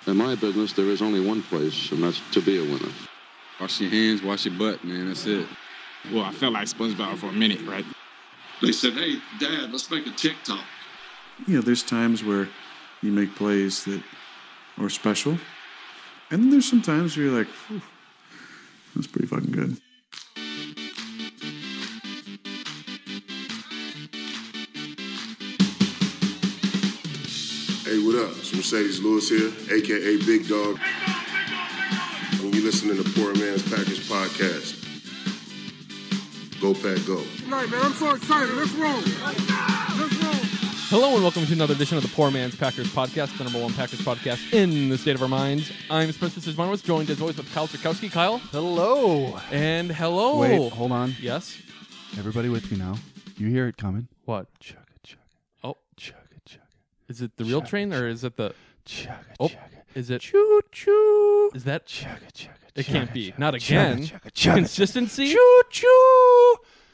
In my business, there is only one place, and that's to be a winner. Wash your hands, wash your butt, man. That's it. Well, I felt like SpongeBob for a minute, right? They said, hey, Dad, let's make a TikTok. There's times where you make plays that are special. And then there's some times where you're like, that's pretty fucking good. Hey, what up? It's Mercedes Lewis here, a.k.a. Big Dog. And you listening to Poor Man's Packers Podcast. Go, Pack, go. All right, man, I'm so excited. Let's roll. Let's roll. Hello and welcome to another edition of the Poor Man's Packers Podcast, the number one Packers podcast in the state of our minds. I'm Spencer Sismanowicz, joined as always with Kyle Tchaikovsky. Kyle. Hello. And hello. Wait, hold on. Yes? Everybody with me now. You hear it coming. What? Chugga, chugga. Oh. Chugga, chugga. Is it the real train or is it the... Chugga, Oh, chugga. is it... Choo, choo. Is that... Chugga, chugga. It chugga, can't be. chugga, Not again. Chugga, chugga, chugga. Consistency? Choo, choo.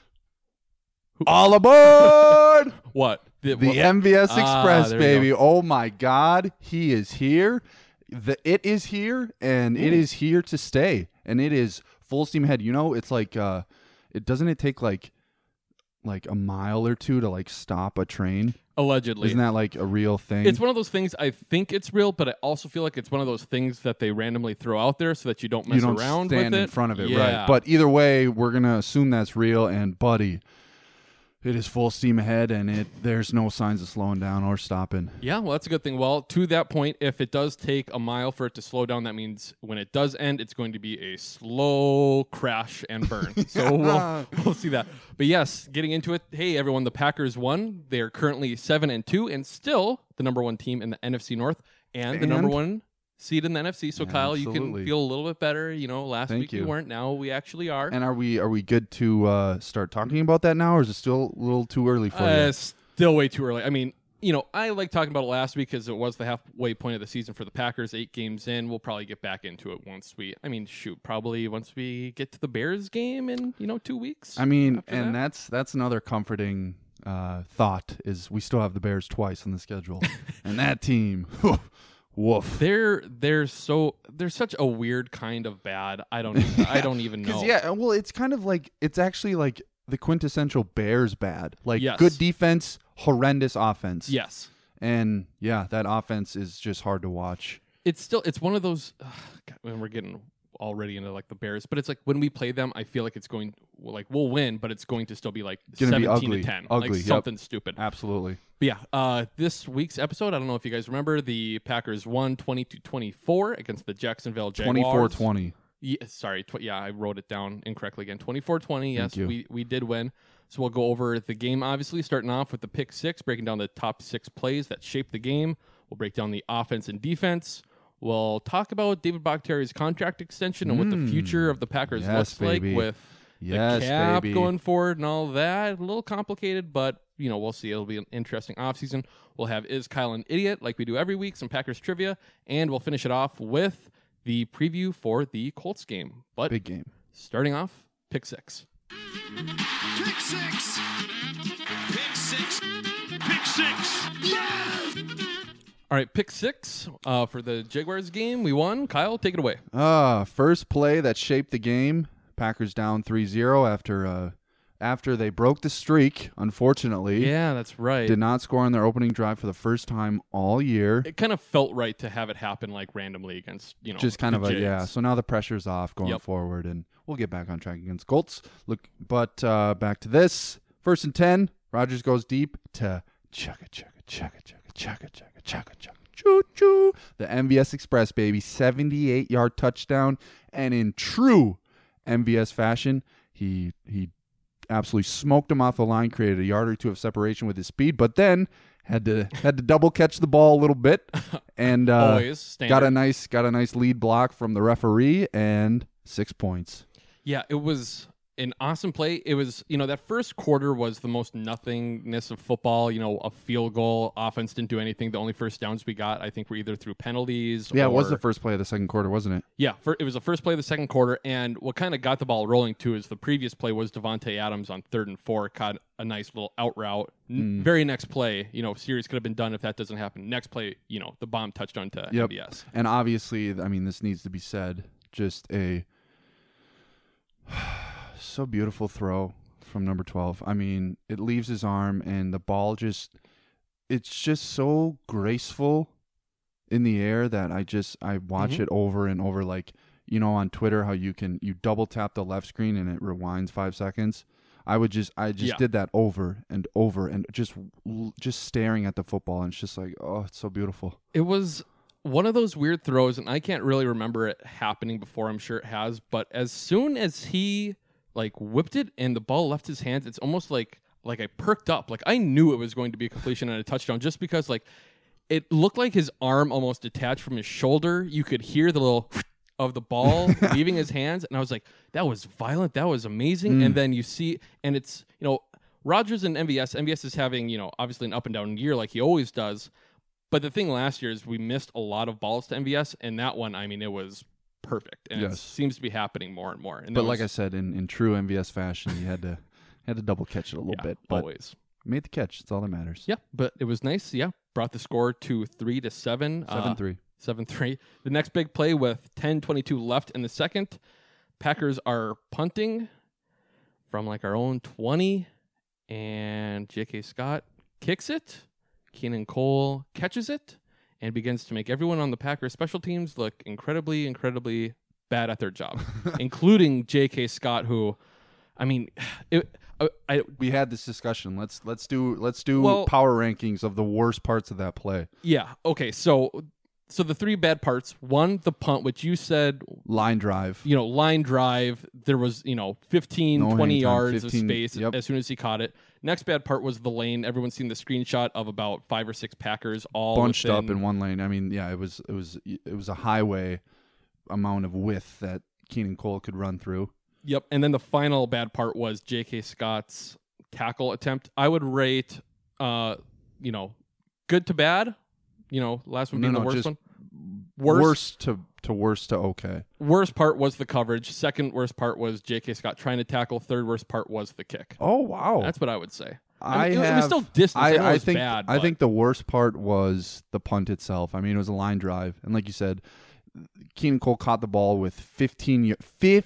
All aboard. What? The MVS Express, there you baby. go. Oh, my God. He is here. It is here, and it is here to stay. And it is full steam ahead. You know, it's like, doesn't it take like a mile or two to like stop a train? Allegedly. Isn't that like a real thing? It's one of those things, I think it's real, but I also feel like it's one of those things that they randomly throw out there so that you don't mess around with it. Stand in front of it, Yeah. right? But either way, we're going to assume that's real, and buddy, it is full steam ahead, and there's no signs of slowing down or stopping. Yeah, well, that's a good thing. Well, to that point, if it does take a mile for it to slow down, that means when it does end, it's going to be a slow crash and burn. So we'll see that. But yes, getting into it, hey, everyone, the Packers won. They are currently 7-2 and still the number one team in the NFC North and the number one seed in the NFC. So, Kyle, you can feel a little bit better. You know, last week we weren't. Now we actually are. And are we good to start talking about that now, or is it still a little too early for you? Still way too early. I mean, you know, I like talking about it last week because it was the halfway point of the season for the Packers. 8 games in, we'll probably get back into it once we get to the Bears game in 2 weeks. I mean, and that's another comforting thought is we still have the Bears twice on the schedule, and that team. Woof. They're such a weird kind of bad. I don't even know. Yeah, well, it's kind of like it's actually like the quintessential Bears bad. Like yes. Good defense, horrendous offense. Yes. And yeah, that offense is just hard to watch. It's one of those God, when we're getting already into like the Bears, but it's like when we play them, I feel like we'll win, but it's going to still be like 17-10, like something stupid. Absolutely. But yeah, this week's episode, I don't know if you guys remember, the Packers won 20-24 against the Jacksonville Jaguars. 24-20. Yeah, sorry, I wrote it down incorrectly again. 24-20. Yes, we did win. So we'll go over the game. Obviously, starting off with the pick six, breaking down the top 6 plays that shaped the game. We'll break down the offense and defense. We'll talk about David Bakhtiari's contract extension and what the future of the Packers looks like with the cap going forward and all that. A little complicated, but we'll see. It'll be an interesting offseason. We'll have Is Kyle an Idiot like we do every week, some Packers trivia, and we'll finish it off with the preview for the Colts game. But big game. Starting off, pick six. Pick six. Pick six. Pick six. Yes! All right, pick six for the Jaguars game. We won. Kyle, take it away. First play that shaped the game. Packers down 3-0 after they broke the streak, unfortunately. Yeah, that's right. Did not score on their opening drive for the first time all year. It kind of felt right to have it happen like randomly against, just kind of the Jags. So now the pressure's off going forward, and we'll get back on track against Colts. But back to this. 1st and 10. Rodgers goes deep to chugga, chugga, chugga, chugga, chugga, chugga. Chugga, chugga, choo, choo. The MVS Express, baby. 78-yard touchdown. And in true MVS fashion, he absolutely smoked him off the line, created a yard or two of separation with his speed, but then had to double catch the ball a little bit and got a nice lead block from the referee and 6 points. Yeah, it was an awesome play. It was, that first quarter was the most nothingness of football. A field goal. Offense didn't do anything. The only first downs we got, I think, were either through penalties. Yeah, it was the first play of the second quarter, wasn't it? Yeah, it was the first play of the second quarter. And what kind of got the ball rolling, too, is the previous play was Devontae Adams on 3rd and 4, caught a nice little out route. Very next play, series could have been done if that doesn't happen. Next play, the bomb touchdown to MVS. And obviously, I mean, this needs to be said, just a so beautiful throw from number 12. I mean, it leaves his arm and the ball it's just so graceful in the air that I watch it over and over. Like, on Twitter, how you double tap the left screen and it rewinds 5 seconds. I just did that over and over and just staring at the football. And it's just like, oh, it's so beautiful. It was one of those weird throws, and I can't really remember it happening before. I'm sure it has, but as soon as he whipped it and the ball left his hands, it's almost like I perked up. Like I knew it was going to be a completion and a touchdown just because it looked like his arm almost detached from his shoulder. You could hear the little of the ball leaving his hands, and I was like, that was violent. That was amazing. And then you see, and it's, Rodgers and MVS is having, obviously an up and down year like he always does. But the thing last year is we missed a lot of balls to MVS, and that one, I mean, it was perfect, and it seems to be happening more and more. And but like I said, in true MVS fashion, you had to double catch it a little bit. But always made the catch. That's all that matters. Yeah, but it was nice. Yeah, brought the score to 3-7. 7-3. 7-3. The next big play with 10:22 left in the second. Packers are punting from our own 20, and J.K. Scott kicks it. Keenan Cole catches it and begins to make everyone on the Packers special teams look incredibly, incredibly bad at their job, including J.K. Scott, who, I mean, we had this discussion. Let's do power rankings of the worst parts of that play. Yeah. Okay. So the 3 bad parts. 1, the punt, which you said line drive. Line drive. There was 15, 20 yards 15, of space as soon as he caught it. Next bad part was the lane. Everyone's seen the screenshot of about 5 or 6 Packers all bunched up in one lane. I mean, yeah, it was a highway amount of width that Keenan Cole could run through. Yep. And then the final bad part was J.K. Scott's tackle attempt. I would rate, good to bad. Last one being the worst one. Worst to worst to okay. Worst part was the coverage. Second worst part was J.K. Scott trying to tackle. Third worst part was the kick. Oh, wow. That's what I would say. It was still distance. I think bad. I think the worst part was the punt itself. I mean, it was a line drive. And like you said, Keenan Cole caught the ball with 15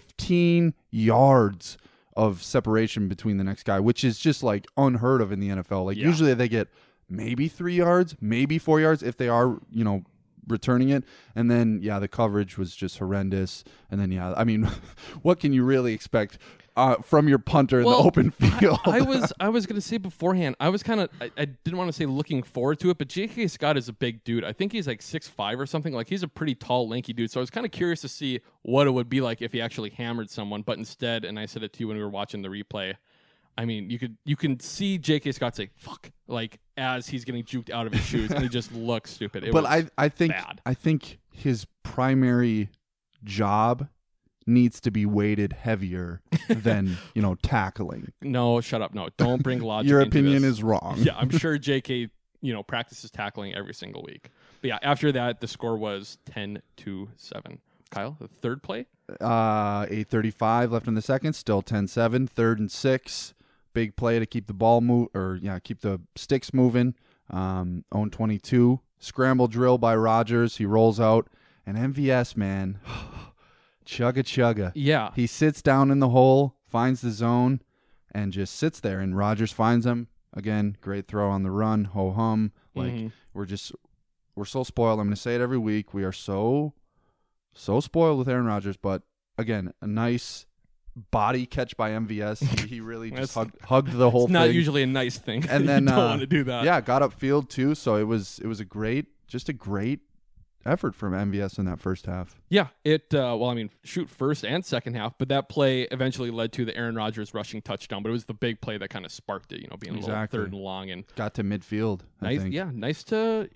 yards of separation between the next guy, which is just unheard of in the NFL. Usually they get maybe 3 yards, maybe 4 yards if they are, returning it. And then, the coverage was just horrendous. And then, I mean, what can you really expect from your punter in the open field? I was going to say beforehand, I was kind of, I didn't want to say looking forward to it, but J.K. Scott is a big dude. I think he's 6'5" or something. He's a pretty tall, lanky dude. So I was kind of curious to see what it would be like if he actually hammered someone. But instead, and I said it to you when we were watching the replay, I mean, you can see J.K. Scott say "fuck" as he's getting juked out of his shoes, and he just looks stupid. I think his primary job needs to be weighted heavier than tackling. No, shut up. No, don't bring logic. Your into opinion this. is wrong. Yeah, I'm sure J.K. Practices tackling every single week. But yeah, after that, the score was 10-7. Kyle, the third play. 8:35 left in the second. Still 10-7. 3rd and 6. Big play to keep the ball keep the sticks moving. Own 22. Scramble drill by Rodgers. He rolls out. And MVS, man, chugga. Yeah. He sits down in the hole, finds the zone, and just sits there. And Rodgers finds him. Again, great throw on the run. Ho-hum. We're so spoiled. I'm going to say it every week. We are so spoiled with Aaron Rodgers. But, again, a nice body catch by MVS. He really just hugged the whole thing. It's not usually a nice thing. And then you don't want to do that. Yeah, got upfield too. So it was a great effort from MVS in that first half. Yeah, shoot first and second half, but that play eventually led to the Aaron Rodgers rushing touchdown. But it was the big play that kind of sparked it. Being a little 3rd and long and got to midfield. Nice, yeah, nice to.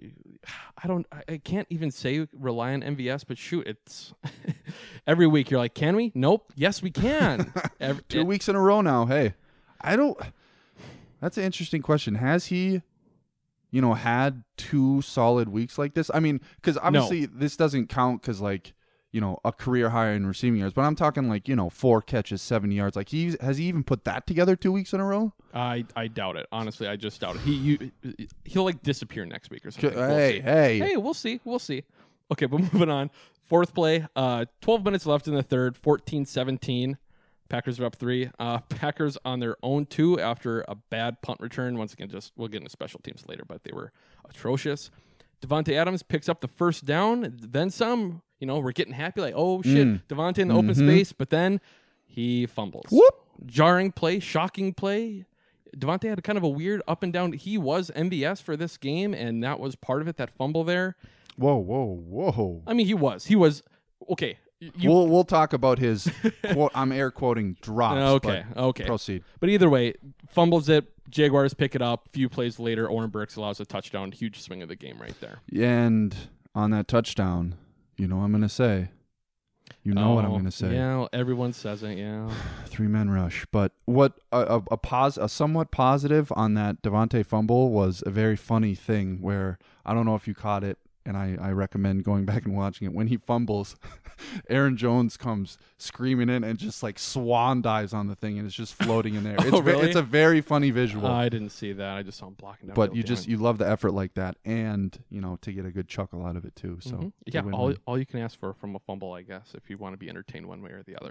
I can't even say rely on MVS, but shoot, it's every week you're like, can we? Nope. Yes, we can. 2 weeks in a row now. Hey, that's an interesting question. Has he, had 2 solid weeks like this? I mean, because obviously this doesn't count because like, a career high in receiving yards, but I'm talking like, 4 catches, 70 yards. Like has he even put that together 2 weeks in a row? I doubt it. Honestly, I just doubt it. He'll like disappear next week or something. Hey, we'll see. Okay, but moving on. 4th play, 12 minutes left in the third, 14-17. Packers are up 3. Packers on their own 2 after a bad punt return. Once again, we'll get into special teams later, but they were atrocious. Devontae Adams picks up the first down, then some. We're getting happy, like, oh shit, Devontae in the open space, but then he fumbles. Whoop. Jarring play, shocking play. Devontae had kind of a weird up and down. He was MVS for this game, and that was part of it, that fumble there. Whoa. I mean, he was. Okay. We'll talk about his, quote, I'm air quoting, drops. Okay. Proceed. But either way, fumbles it. Jaguars pick it up. A few plays later, Oren Burks allows a touchdown. Huge swing of the game right there. And on that touchdown, what I'm going to say. What I'm going to say. Yeah, well, everyone says it, yeah. 3-man rush. But what a somewhat positive on that Devontae fumble was a very funny thing where, I don't know if you caught it, and I recommend going back and watching it. When he fumbles, Aaron Jones comes screaming in and just like swan dives on the thing, and it's just floating in there. Really? It's a very funny visual. I didn't see that. I just saw him blocking down. But you love the effort like that, and to get a good chuckle out of it too. So yeah, all you can ask for from a fumble, I guess, if you want to be entertained one way or the other.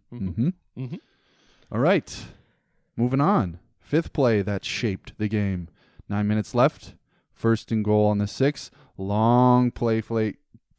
All right, moving on. 5th play that shaped the game. 9 minutes left. 1st and goal on the 6. Long play fake.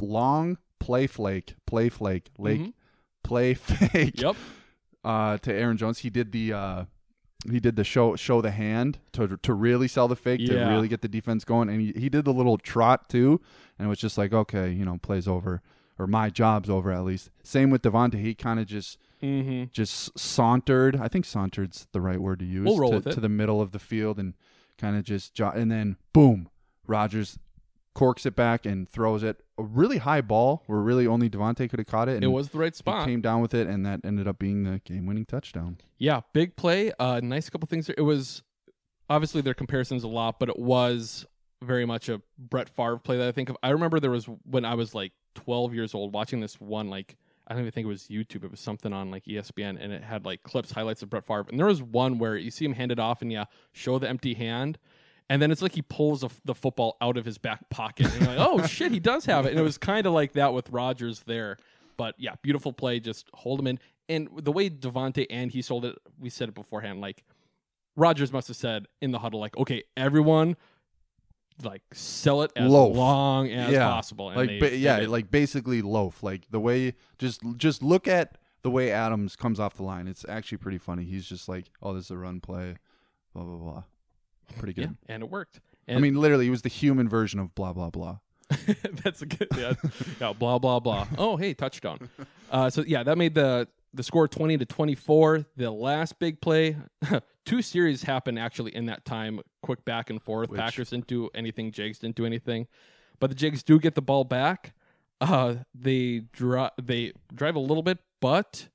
Yep. To Aaron Jones, he did the show the hand to really sell the fake, to really get the defense going, and he did the little trot too, and it was just like, okay, play's over, or my job's over at least. Same with Devontae, he kind of just sauntered. I think sauntered's the right word to use. We'll roll with it. To the middle of the field and kind of just and then boom, Rodgers corks it back and throws it. A really high ball where really only Devontae could have caught it. And it was the right spot. He came down with it, and that ended up being the game-winning touchdown. Yeah, big play. Nice couple things there. It was obviously their comparisons a lot, but it was very much a Brett Favre play that I think of. I remember there was when I was like 12 years old watching this one, like I don't even think it was YouTube. It was something on like ESPN, and it had like highlights of Brett Favre. And there was one where you see him hand it off and show the empty hand. And then it's like he pulls the football out of his back pocket. And you're like, oh, shit, he does have it. And it was kind of like that with Rodgers there. But, yeah, beautiful play. Just hold him in. And the way Devontae and he sold it, we said it beforehand, like Rodgers must have said in the huddle, like, okay, everyone, like, sell it as long as possible. And like basically loaf. Like the way, just look at the way Adams comes off the line. It's actually pretty funny. He's just like, oh, this is a run play, blah, blah, blah. Pretty good. Yeah, and it worked. And I mean, literally, it was the human version of blah, blah, blah. That's a good, blah, blah, blah. Oh, hey, touchdown. That made the score 20-24. The last big play, 2 series happened actually in that time, quick back and forth. Packers didn't do anything. Jags didn't do anything. But the Jags do get the ball back. They drive a little bit, but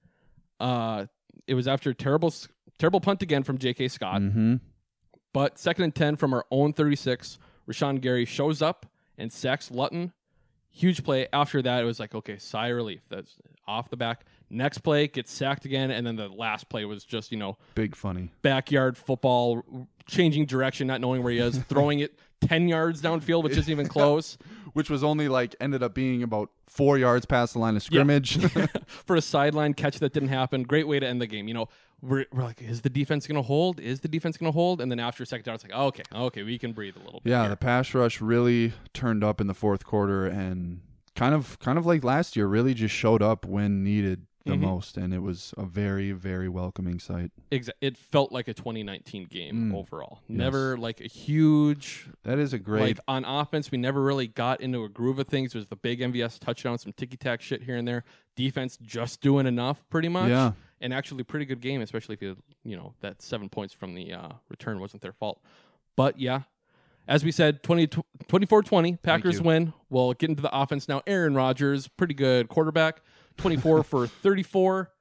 it was after terrible punt again from J.K. Scott. Mm-hmm. But 2nd and 10 from our own 36, Rashawn Gary shows up and sacks Lutton. Huge play. After that, it was like, okay, sigh of relief. That's off the back. Next play, gets sacked again, and then the last play was just, big funny. Backyard football, changing direction, not knowing where he is, throwing it 10 yards downfield, which isn't even close. Which was only ended up being about 4 yards past the line of scrimmage. Yeah. For a sideline catch that didn't happen. Great way to end the game. We're like, is the defense going to hold? And then after a second down, it's like, okay, we can breathe a little bit. Yeah, here. The pass rush really turned up in the 4th quarter and kind of like last year, really just showed up when needed the most, and it was a very, very welcoming sight. It felt like a 2019 game overall. Never like a huge... That is a great... Like on offense, we never really got into a groove of things. There's the big MVS touchdown, some ticky-tack shit here and there. Defense just doing enough, pretty much. Yeah. And actually pretty good game, especially if that 7 points from the return wasn't their fault. But yeah, as we said, 24-20, Packers win. We'll get into the offense now. Aaron Rodgers, pretty good quarterback, 24 for 34,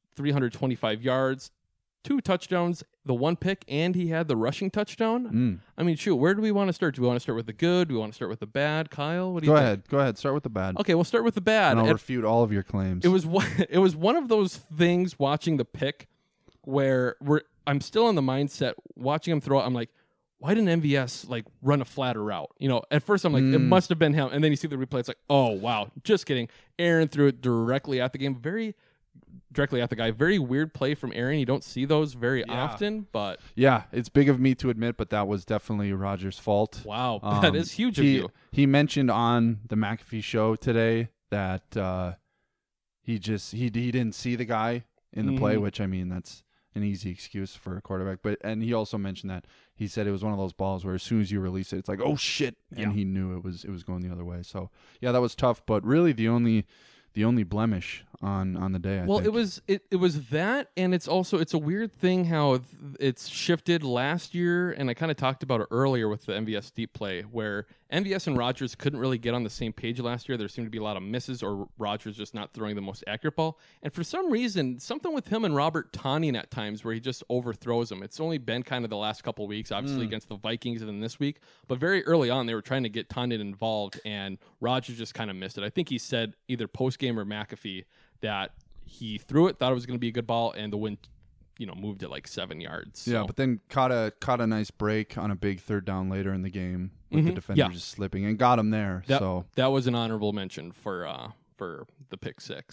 325 yards, 2 touchdowns, the 1 pick, and he had the rushing touchdown. I mean, shoot, where do we want to start? Do we want to start with the good? Do we want to start with the bad? Kyle, what do you think? Go ahead. Start with the bad. Okay, we'll start with the bad. And I'll refute all of your claims. It was one of those things watching the pick where I'm still in the mindset watching him throw it. I'm like, why didn't MVS like run a flatter route? You know, at first I'm like, it must have been him. And then you see the replay. It's like, oh, wow. Just kidding. Aaron threw it directly at the game. Directly at the guy. Very weird play from Aaron. You don't see those very often, but... Yeah, it's big of me to admit, but that was definitely Rodgers' fault. Wow, that is huge of you. He mentioned on the McAfee show today that he didn't see the guy in the play, which, I mean, that's an easy excuse for a quarterback. And he also mentioned that he said it was one of those balls where as soon as you release it, it's like, oh, shit, and he knew it was going the other way. So, yeah, that was tough, but really the only blemish on the day. I think. It was that, and it's a weird thing how it's shifted last year, and I kind of talked about it earlier with the MVS deep play, where MVS and Rodgers couldn't really get on the same page last year. There seemed to be a lot of misses, or Rodgers just not throwing the most accurate ball. And for some reason, something with him and Robert Tonyan at times where he just overthrows him. It's only been kind of the last couple of weeks, obviously against the Vikings and then this week, but very early on they were trying to get Tonyan involved, and Rodgers just kind of missed it. I think he said either post-game or McAfee that he threw it, thought it was going to be a good ball, and the wind, moved it like 7 yards. Yeah, but then caught a nice break on a big third down later in the game with the defender just slipping and got him there. That was an honorable mention for the pick six.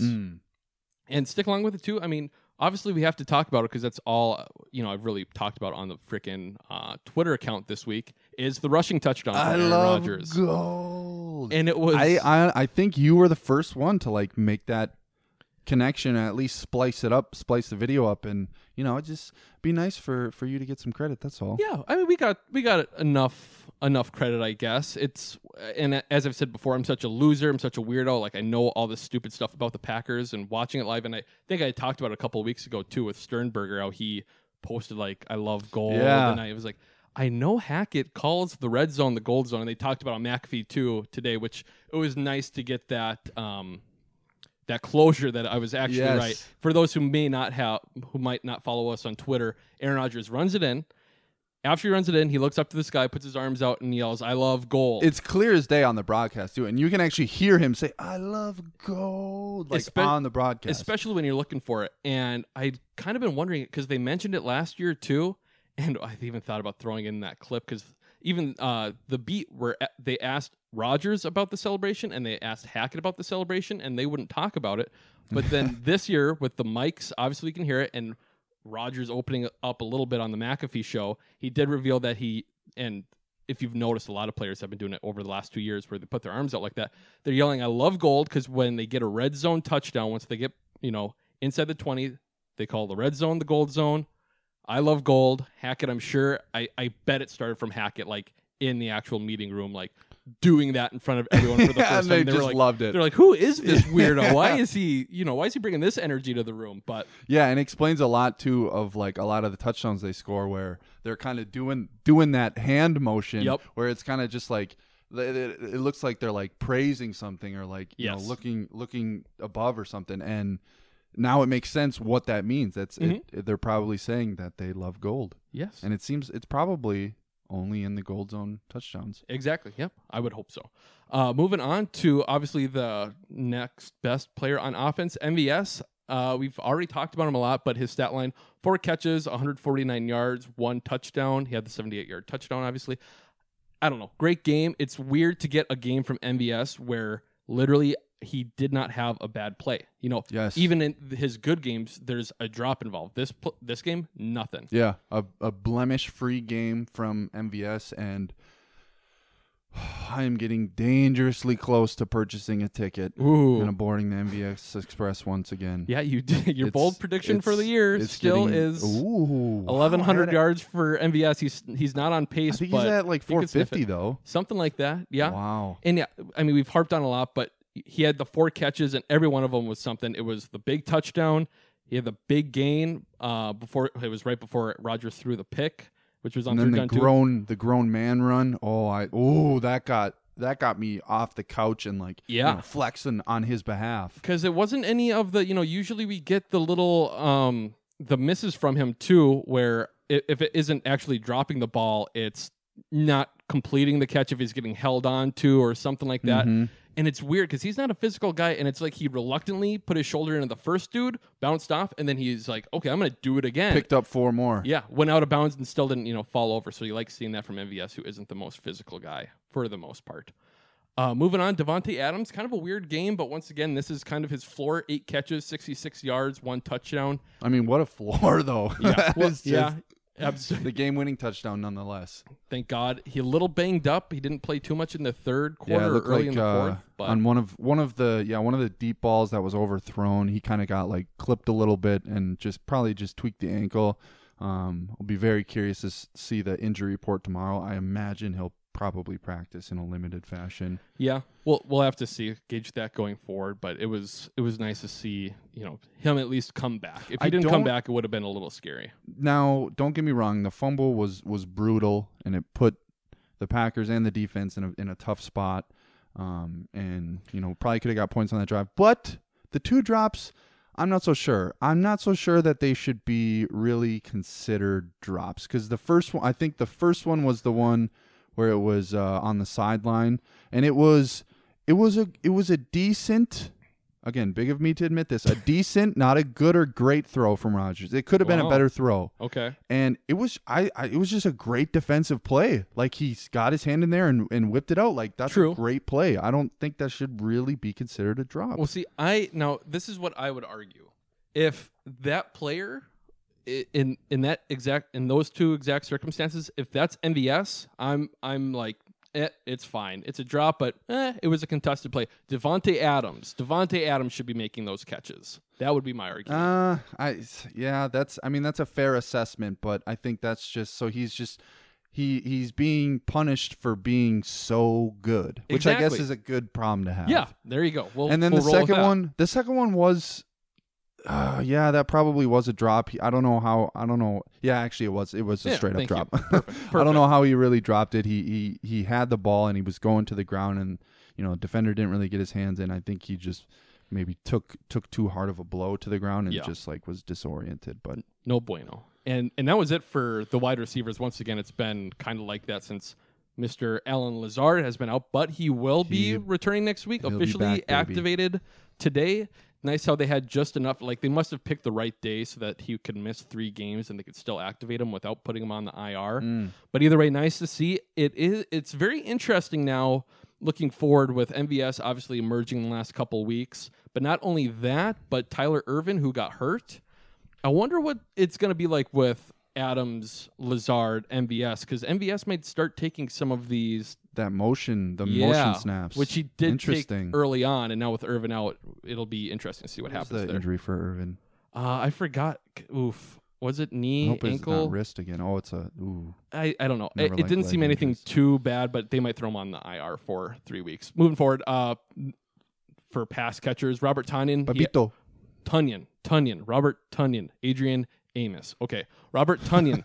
And stick along with it too. I mean, obviously we have to talk about it because that's all I've really talked about on the freaking Twitter account this week is the rushing touchdown for Aaron Rodgers. Gold. And it was I think you were the first one to like make that connection, at least splice the video up, and it just be nice for you to get some credit. That's all. Yeah, I mean we got enough credit, I guess. And as I've said before, I'm such a loser, I'm such a weirdo. Like I know all this stupid stuff about the Packers and watching it live, and I think I talked about it a couple of weeks ago too with Sternberger, how he posted like I love gold, and I was like, I know Hackett calls the red zone the gold zone, and they talked about on McAfee too today, which it was nice to get that that closure that I was actually right. For those who might not follow us on Twitter, Aaron Rodgers runs it in. After he runs it in, he looks up to the sky, puts his arms out, and yells, "I love gold." It's clear as day on the broadcast too, and you can actually hear him say, "I love gold," on the broadcast, especially when you're looking for it. And I'd kind of been wondering because they mentioned it last year too, and I've even thought about throwing in that clip because even the beat where they asked Rodgers about the celebration and they asked Hackett about the celebration, and they wouldn't talk about it. But then this year with the mics, obviously you can hear it, and Rodgers opening up a little bit on the McAfee show, he did reveal that and if you've noticed, a lot of players have been doing it over the last 2 years where they put their arms out like that. They're yelling, "I love gold," because when they get a red zone touchdown, once they get, inside the 20, they call the red zone the gold zone. I love gold. Hackett, I'm sure, I bet it started from Hackett, like in the actual meeting room, like doing that in front of everyone for the first and time. They just loved it. They're like, who is this weirdo? Why is he bringing this energy to the room? But yeah, and it explains a lot too of like a lot of the touchdowns they score where they're kind of doing that hand motion where it's kind of just like it looks like they're like praising something or like looking above or something, and now it makes sense what that means. They're probably saying that they love gold. Yes, and it seems it's probably only in the gold zone touchdowns. Exactly. Yep. I would hope so. Moving on to obviously the next best player on offense, MVS. We've already talked about him a lot, but his stat line: 4 catches, 149 yards, 1 touchdown. He had the 78-yard touchdown, obviously. I don't know. Great game. It's weird to get a game from MVS where literally he did not have a bad play. Even in his good games, there's a drop involved. This game, nothing. Yeah, a blemish-free game from MVS, and I am getting dangerously close to purchasing a ticket and aboarding the MVS Express once again. Yeah, you did. Your bold prediction for the year still is 1,100 yards for MVS. He's not on pace. I think he's at like 450 though. Something like that. Yeah. Wow. And yeah, I mean we've harped on a lot, but he had the 4 catches, and every one of them was something. It was the big touchdown. He had the big gain right before Rodgers threw the pick. which was on and then third down the grown man run. That got me off the couch and flexing on his behalf. Because it wasn't any of the, usually we get the little the misses from him too, where if it isn't actually dropping the ball, it's not completing the catch if he's getting held on to or something like that. Mm-hmm. And it's weird because he's not a physical guy, and it's like he reluctantly put his shoulder into the first dude, bounced off, and then he's like, okay, I'm going to do it again. Picked up 4 more. Yeah, went out of bounds and still didn't, fall over. So you like seeing that from MVS, who isn't the most physical guy for the most part. Moving on, Davante Adams, kind of a weird game, but once again, this is kind of his floor. 8 catches, 66 yards, 1 touchdown. I mean, what a floor, though. Yeah, absolutely. The game-winning touchdown, nonetheless. Thank God. He a little banged up. He didn't play too much in the third quarter or early in the fourth. But on one of the deep balls that was overthrown, he kind of got clipped a little bit and probably tweaked the ankle. I'll be very curious to see the injury report tomorrow. I imagine he'll probably practice in a limited fashion. Yeah, we'll have to see, gauge that going forward. But it was nice to see him at least come back. If he didn't come back, it would have been a little scary. Now, don't get me wrong, the fumble was brutal, and it put the Packers and the defense in a tough spot. And probably could have got points on that drive. But the 2 drops, I'm not so sure. I'm not so sure that they should be really considered drops, because the first one was the one where it was on the sideline, and it was a decent, again, big of me to admit this, a decent, not a good or great throw from Rodgers. It could have been a better throw. Okay. And it was it was just a great defensive play. He got his hand in there and whipped it out. That's True. A great play. I don't think that should really be considered a drop. Well, see, now this is what I would argue. If that player in those 2 exact circumstances, if that's MVS, I'm like, it's fine. It's a drop, but it was a contested play. Davante Adams should be making those catches. That would be my argument. That's a fair assessment, but I think that's just so he's being punished for being so good, which I guess is a good problem to have. Yeah, there you go. And then the second one was. That probably was a drop. I don't know. Yeah, actually, it was a straight up drop. Perfect. I don't know how he really dropped it. He had the ball and he was going to the ground, and the defender didn't really get his hands in. I think he just maybe took too hard of a blow to the ground and just was disoriented. But no bueno. And that was it for the wide receivers. Once again, it's been kind of like that since Mr. Allen Lazard has been out, but he will be returning next week. Officially activated today. Nice how they had just enough. They must have picked the right day so that he could miss 3 games and they could still activate him without putting him on the IR. But either way, nice to see. It's very interesting now looking forward with MVS obviously emerging in the last couple weeks. But not only that, but Tyler Ervin, who got hurt. I wonder what it's going to be like with Adams, Lazard, MVS, because MVS might start taking some of these motion snaps, which he did take early on, and now with Ervin out, it'll be interesting to see what happens the there. Injury for Ervin? I forgot. Oof. Was it knee, ankle? It's not wrist again. Oh, it's a ooh. I don't know. It didn't seem anything too bad, but they might throw him on the IR for 3 weeks. Moving forward, for pass catchers, Robert Tonyan. Babito. Robert Tonyan. Adrian Amos. Okay. Robert Tonyan,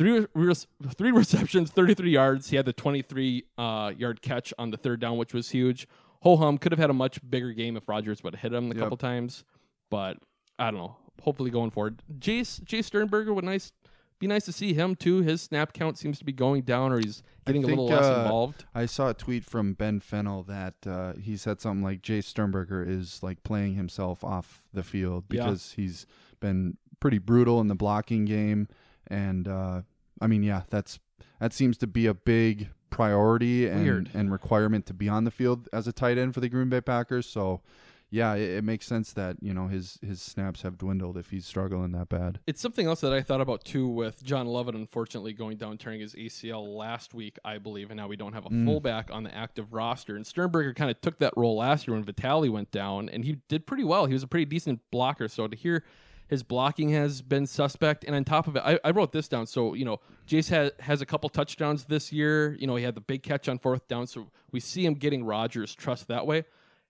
3 receptions, 33 yards. He had the 23-yard catch on the third down, which was huge. Ho-hum could have had a much bigger game if Rodgers would have hit him a couple times, but I don't know. Hopefully going forward. Jay Sternberger would be nice to see him too. His snap count seems to be going down, or he's getting a little less involved. I saw a tweet from Ben Fennell that he said something like Jay Sternberger is playing himself off the field because he's been pretty brutal in the blocking game, and that seems to be a big priority and requirement to be on the field as a tight end for the Green Bay Packers. So yeah, it makes sense that his snaps have dwindled if he's struggling that bad. It's something else that I thought about too with John Lovett unfortunately going down, tearing his ACL last week, I believe, and now we don't have a fullback on the active roster. And Sternberger kind of took that role last year when Vitale went down, and he did pretty well. He was a pretty decent blocker. So to hear his blocking has been suspect, and on top of it, I wrote this down. So Jace has a couple touchdowns this year. He had the big catch on 4th down, so we see him getting Rodgers' trust that way.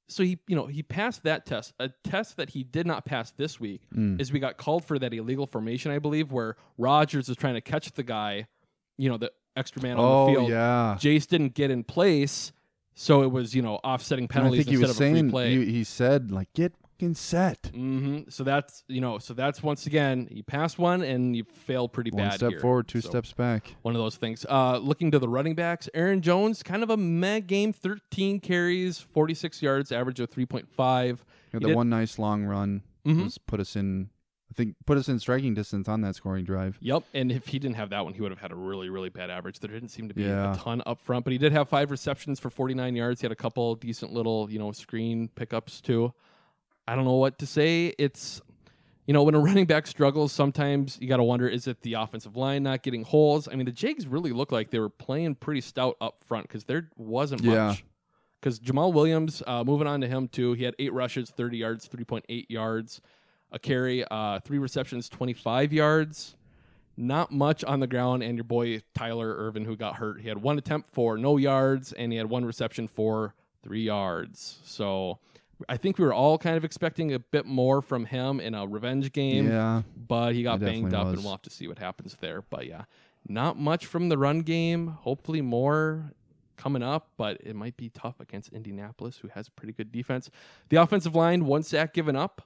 so he passed that test. A test that he did not pass this week is we got called for that illegal formation, I believe, where Rodgers was trying to catch the guy, the extra man on the field. Yeah. Jace didn't get in place, so it was, offsetting penalties instead of a free play. He said, like, get fucking set. Mm-hmm. So that's once again, you passed one and you failed pretty bad. One step here. forward, two steps back. One of those things. Looking to the running backs, Aaron Jones, kind of a meh game, 13 carries, 46 yards, average of 3.5. One nice long run put us in striking distance on that scoring drive. Yep, and if he didn't have that one, he would have had a really, really bad average. There didn't seem to be a ton up front, but he did have 5 receptions for 49 yards. He had a couple decent little, screen pickups too. I don't know what to say. It's, when a running back struggles, sometimes you got to wonder, is it the offensive line not getting holes? I mean, the Jags really looked like they were playing pretty stout up front because there wasn't much. Because Jamal Williams, moving on to him too, he had 8 rushes, 30 yards, 3.8 yards, a carry, 3 receptions, 25 yards. Not much on the ground, and your boy Tyler Ervin, who got hurt, he had 1 attempt for no yards, and he had 1 reception for 3 yards. So I think we were all kind of expecting a bit more from him in a revenge game, but he got banged up, and we'll have to see what happens there. But yeah, not much from the run game. Hopefully more coming up, but it might be tough against Indianapolis, who has a pretty good defense. The offensive line, 1 sack given up.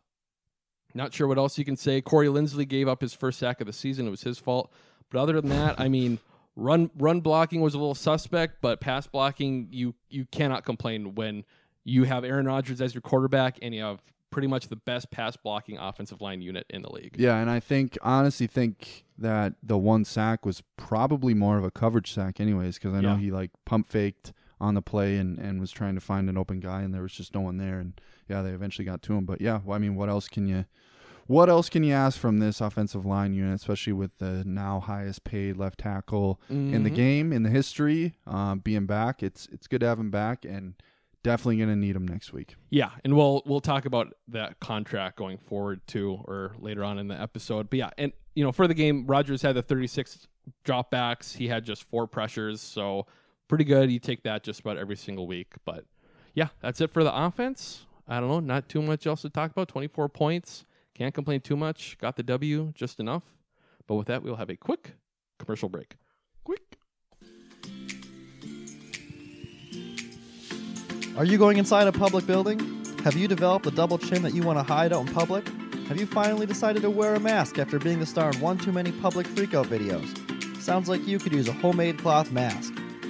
Not sure what else you can say. Corey Linsley gave up his first sack of the season. It was his fault. But other than that, I mean, run blocking was a little suspect, but pass blocking, you cannot complain when you have Aaron Rodgers as your quarterback and you have pretty much the best pass blocking offensive line unit in the league. Yeah, and I honestly think that the 1 sack was probably more of a coverage sack anyways, because I know he pump faked on the play and was trying to find an open guy, and there was just no one there, and they eventually got to him. But what else can you ask from this offensive line unit, especially with the now highest paid left tackle in the game, in the history, being back? It's good to have him back, and definitely going to need him next week. Yeah, and we'll talk about that contract going forward too, or later on in the episode. But yeah, and for the game, Rodgers had the 36 dropbacks. He had just 4 pressures, so pretty good. You take that just about every single week. But yeah, that's it for the offense. I don't know, not too much else to talk about. 24 points. Can't complain too much. Got the W just enough. But with that, we'll have a quick commercial break. Quick. Are you going inside a public building? Have you developed the double chin that you want to hide out in public? Have you finally decided to wear a mask after being the star in one too many public freakout videos? Sounds like you could use a homemade cloth mask.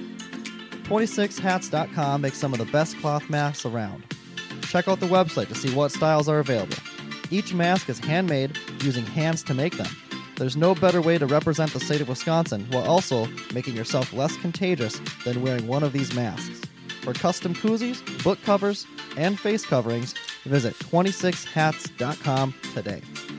26hats.com makes some of the best cloth masks around. Check out the website to see what styles are available. Each mask is handmade using hands to make them. There's no better way to represent the state of Wisconsin while also making yourself less contagious than wearing one of these masks. For custom koozies, book covers, and face coverings, visit 26hats.com today.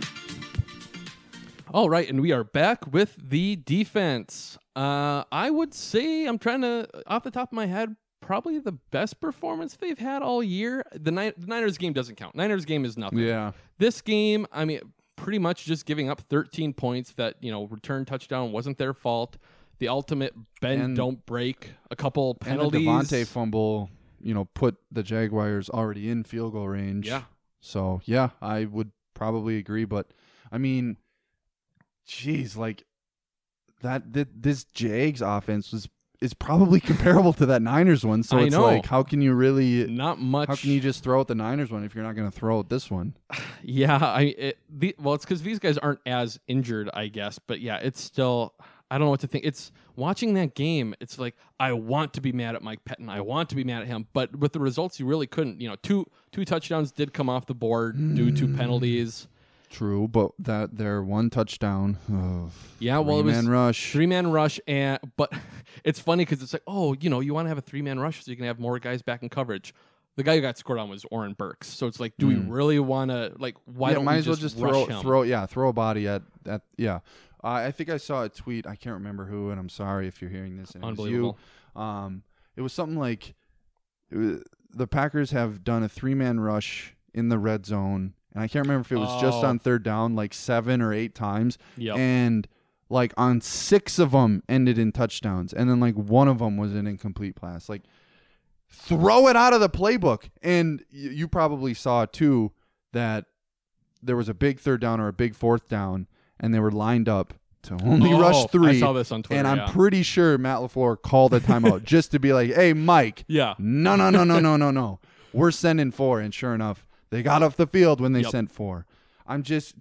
All right, and we are back with the defense. I would say, I'm trying to, off the top of my head, probably the best performance they've had all year. The Niners game doesn't count. Niners game is nothing. Yeah. This game, I mean, pretty much just giving up 13 points that, return touchdown wasn't their fault. The ultimate bend, don't break, a couple penalties. And the Devontae fumble, put the Jaguars already in field goal range. Yeah. So, yeah, I would probably agree. But, I mean, geez, this Jags offense is probably comparable to that Niners one. So it's like, how can you really... Not much. How can you just throw out the Niners one if you're not going to throw out this one? Yeah, it's because these guys aren't as injured, I guess. But, yeah, it's still... I don't know what to think. It's watching that game. It's like, I want to be mad at Mike Pettin. I want to be mad at him. But with the results, you really couldn't. Two touchdowns did come off the board due to penalties. True, but their 1 touchdown. Yeah, well, it was 3-man rush. But it's funny because it's like, you want to have a 3-man rush so you can have more guys back in coverage. The guy who got scored on was Oren Burks. So it's like, do we really want to, why don't we just rush him? Throw a body at I think I saw a tweet. I can't remember who, and I'm sorry if you're hearing this. And Unbelievable. It was you. It was something like the Packers have done a 3-man rush in the red zone, and I can't remember if it was just on 3rd down, 7 or 8 times. Yep. And on 6 of them ended in touchdowns, and then 1 of them was an incomplete pass. throw it out of the playbook. And you probably saw too that there was a big third down or a big fourth down, and they were lined up to only rush 3. I saw this on Twitter. And I'm pretty sure Matt LaFleur called a timeout just to be like, hey, Mike. Yeah. No. We're sending 4. And sure enough, they got off the field when they sent 4. I'm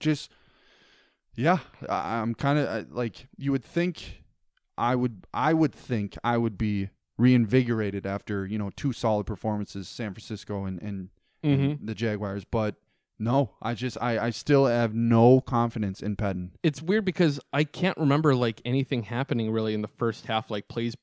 I'm kind of like, you would think I would think I would be reinvigorated after, 2 solid performances, San Francisco and the Jaguars. But no, I still have no confidence in Pettin. It's weird because I can't remember like anything happening really in the first half, like plays,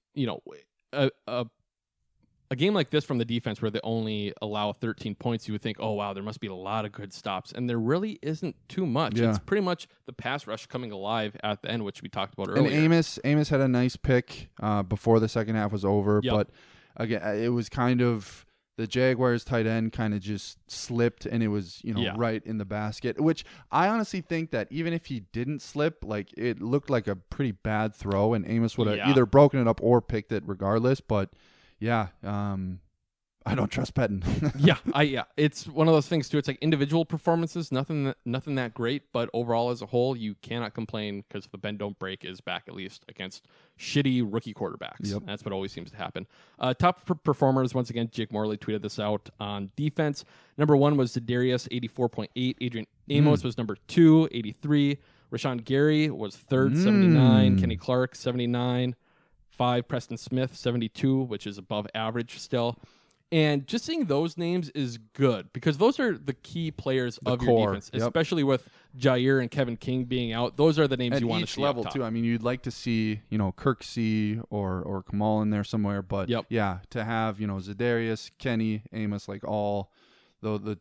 a game like this from the defense where they only allow 13 points, you would think, oh, wow, there must be a lot of good stops. And there really isn't too much. Yeah. It's pretty much the pass rush coming alive at the end, which we talked about earlier. And Amos had a nice pick before the second half was over. Yep. But, again, it was kind of the Jaguars tight end kind of just slipped, and it was, right in the basket, which I honestly think that even if he didn't slip, like it looked like a pretty bad throw, and Amos would have either broken it up or picked it regardless. But yeah, I don't trust Pettin. yeah, it's one of those things too. It's like individual performances, nothing that great, but overall as a whole, you cannot complain because the bend don't break is back at least against shitty rookie quarterbacks. Yep. That's what always seems to happen. Top performers once again. Jake Morley tweeted this out on defense. Number 1 was Za'Darius, 84.8. Adrian Amos was number 2, 83. Rashawn Gary was 3rd, 79. Kenny Clark, 79. 5, Preston Smith, 72, which is above average still. And just seeing those names is good because those are the key players of your defense, especially with Jair and Kevin King being out. Those are the names you want to see each level up top. too. I mean, you'd like to see, Kirksey or Kamal in there somewhere, but yeah, to have, Za'Darius, Kenny, Amos, like all the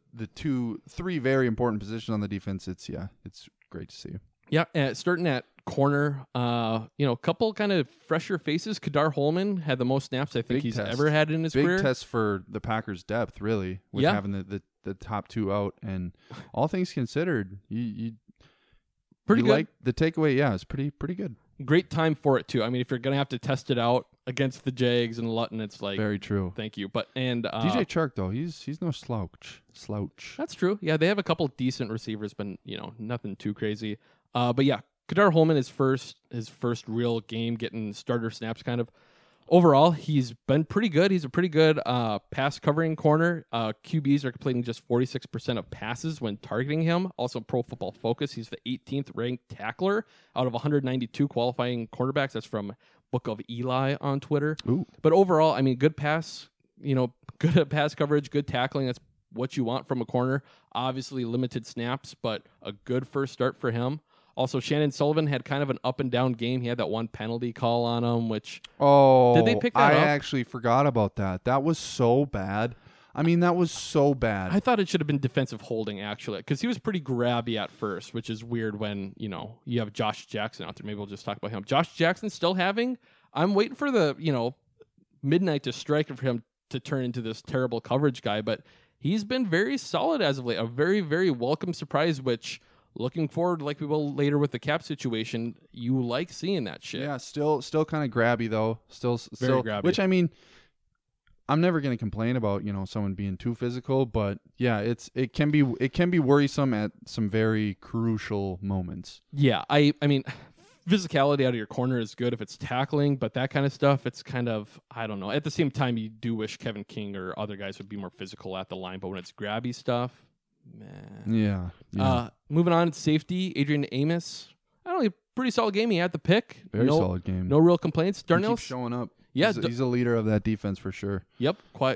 3 very important positions on the defense, it's great to see. Yeah, starting at corner, a couple kind of fresher faces. Kadar Holman had the most snaps I think he's ever had in his career. Big test for the Packers' depth, really, with having the top 2 out. And all things considered, you pretty good. Like the takeaway, is pretty good. Great time for it too. I mean, if you're gonna have to test it out against the Jags and Luton, it's like very true. Thank you, but DJ Chark though, he's no slouch. That's true. Yeah, they have a couple decent receivers, but nothing too crazy. But yeah, Kadar Holman is his first real game getting starter snaps kind of. Overall, he's been pretty good. He's a pretty good pass covering corner. QBs are completing just 46% of passes when targeting him. Also, Pro Football Focus, he's the 18th ranked tackler out of 192 qualifying cornerbacks. That's from Book of Eli on Twitter. Ooh. But overall, I mean, good pass, good pass coverage, good tackling. That's what you want from a corner. Obviously, limited snaps, but a good first start for him. Also, Shannon Sullivan had kind of an up and down game. He had that one penalty call on him, which did they pick that up? I actually forgot about that. That was so bad. I mean, that was so bad. I thought it should have been defensive holding, actually, because he was pretty grabby at first, which is weird when, you have Josh Jackson out there. Maybe we'll just talk about him. Josh Jackson still I'm waiting for the, midnight to strike for him to turn into this terrible coverage guy, but he's been very solid as of late. A very, very welcome surprise, which... Looking forward, like we will later with the cap situation, you like seeing that shit. Yeah, still kind of grabby though. Still very grabby. Which I mean, I'm never going to complain about someone being too physical, but yeah, it can be worrisome at some very crucial moments. Yeah, I mean, physicality out of your corner is good if it's tackling, but that kind of stuff, it's kind of, I don't know. At the same time, you do wish Kevin King or other guys would be more physical at the line, but when it's grabby stuff. Man. Yeah. Moving on to safety, Adrian Amos. I don't know, pretty solid game. He had the pick. Very solid game. No real complaints. Darnell keeps showing up. Yeah, he's a leader of that defense for sure. Yep,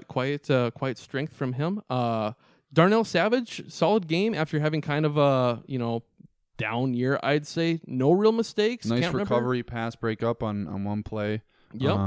quiet strength from him. Darnell Savage, solid game after having kind of a down year, I'd say. No real mistakes. Nice recovery pass breakup on one play. Yep.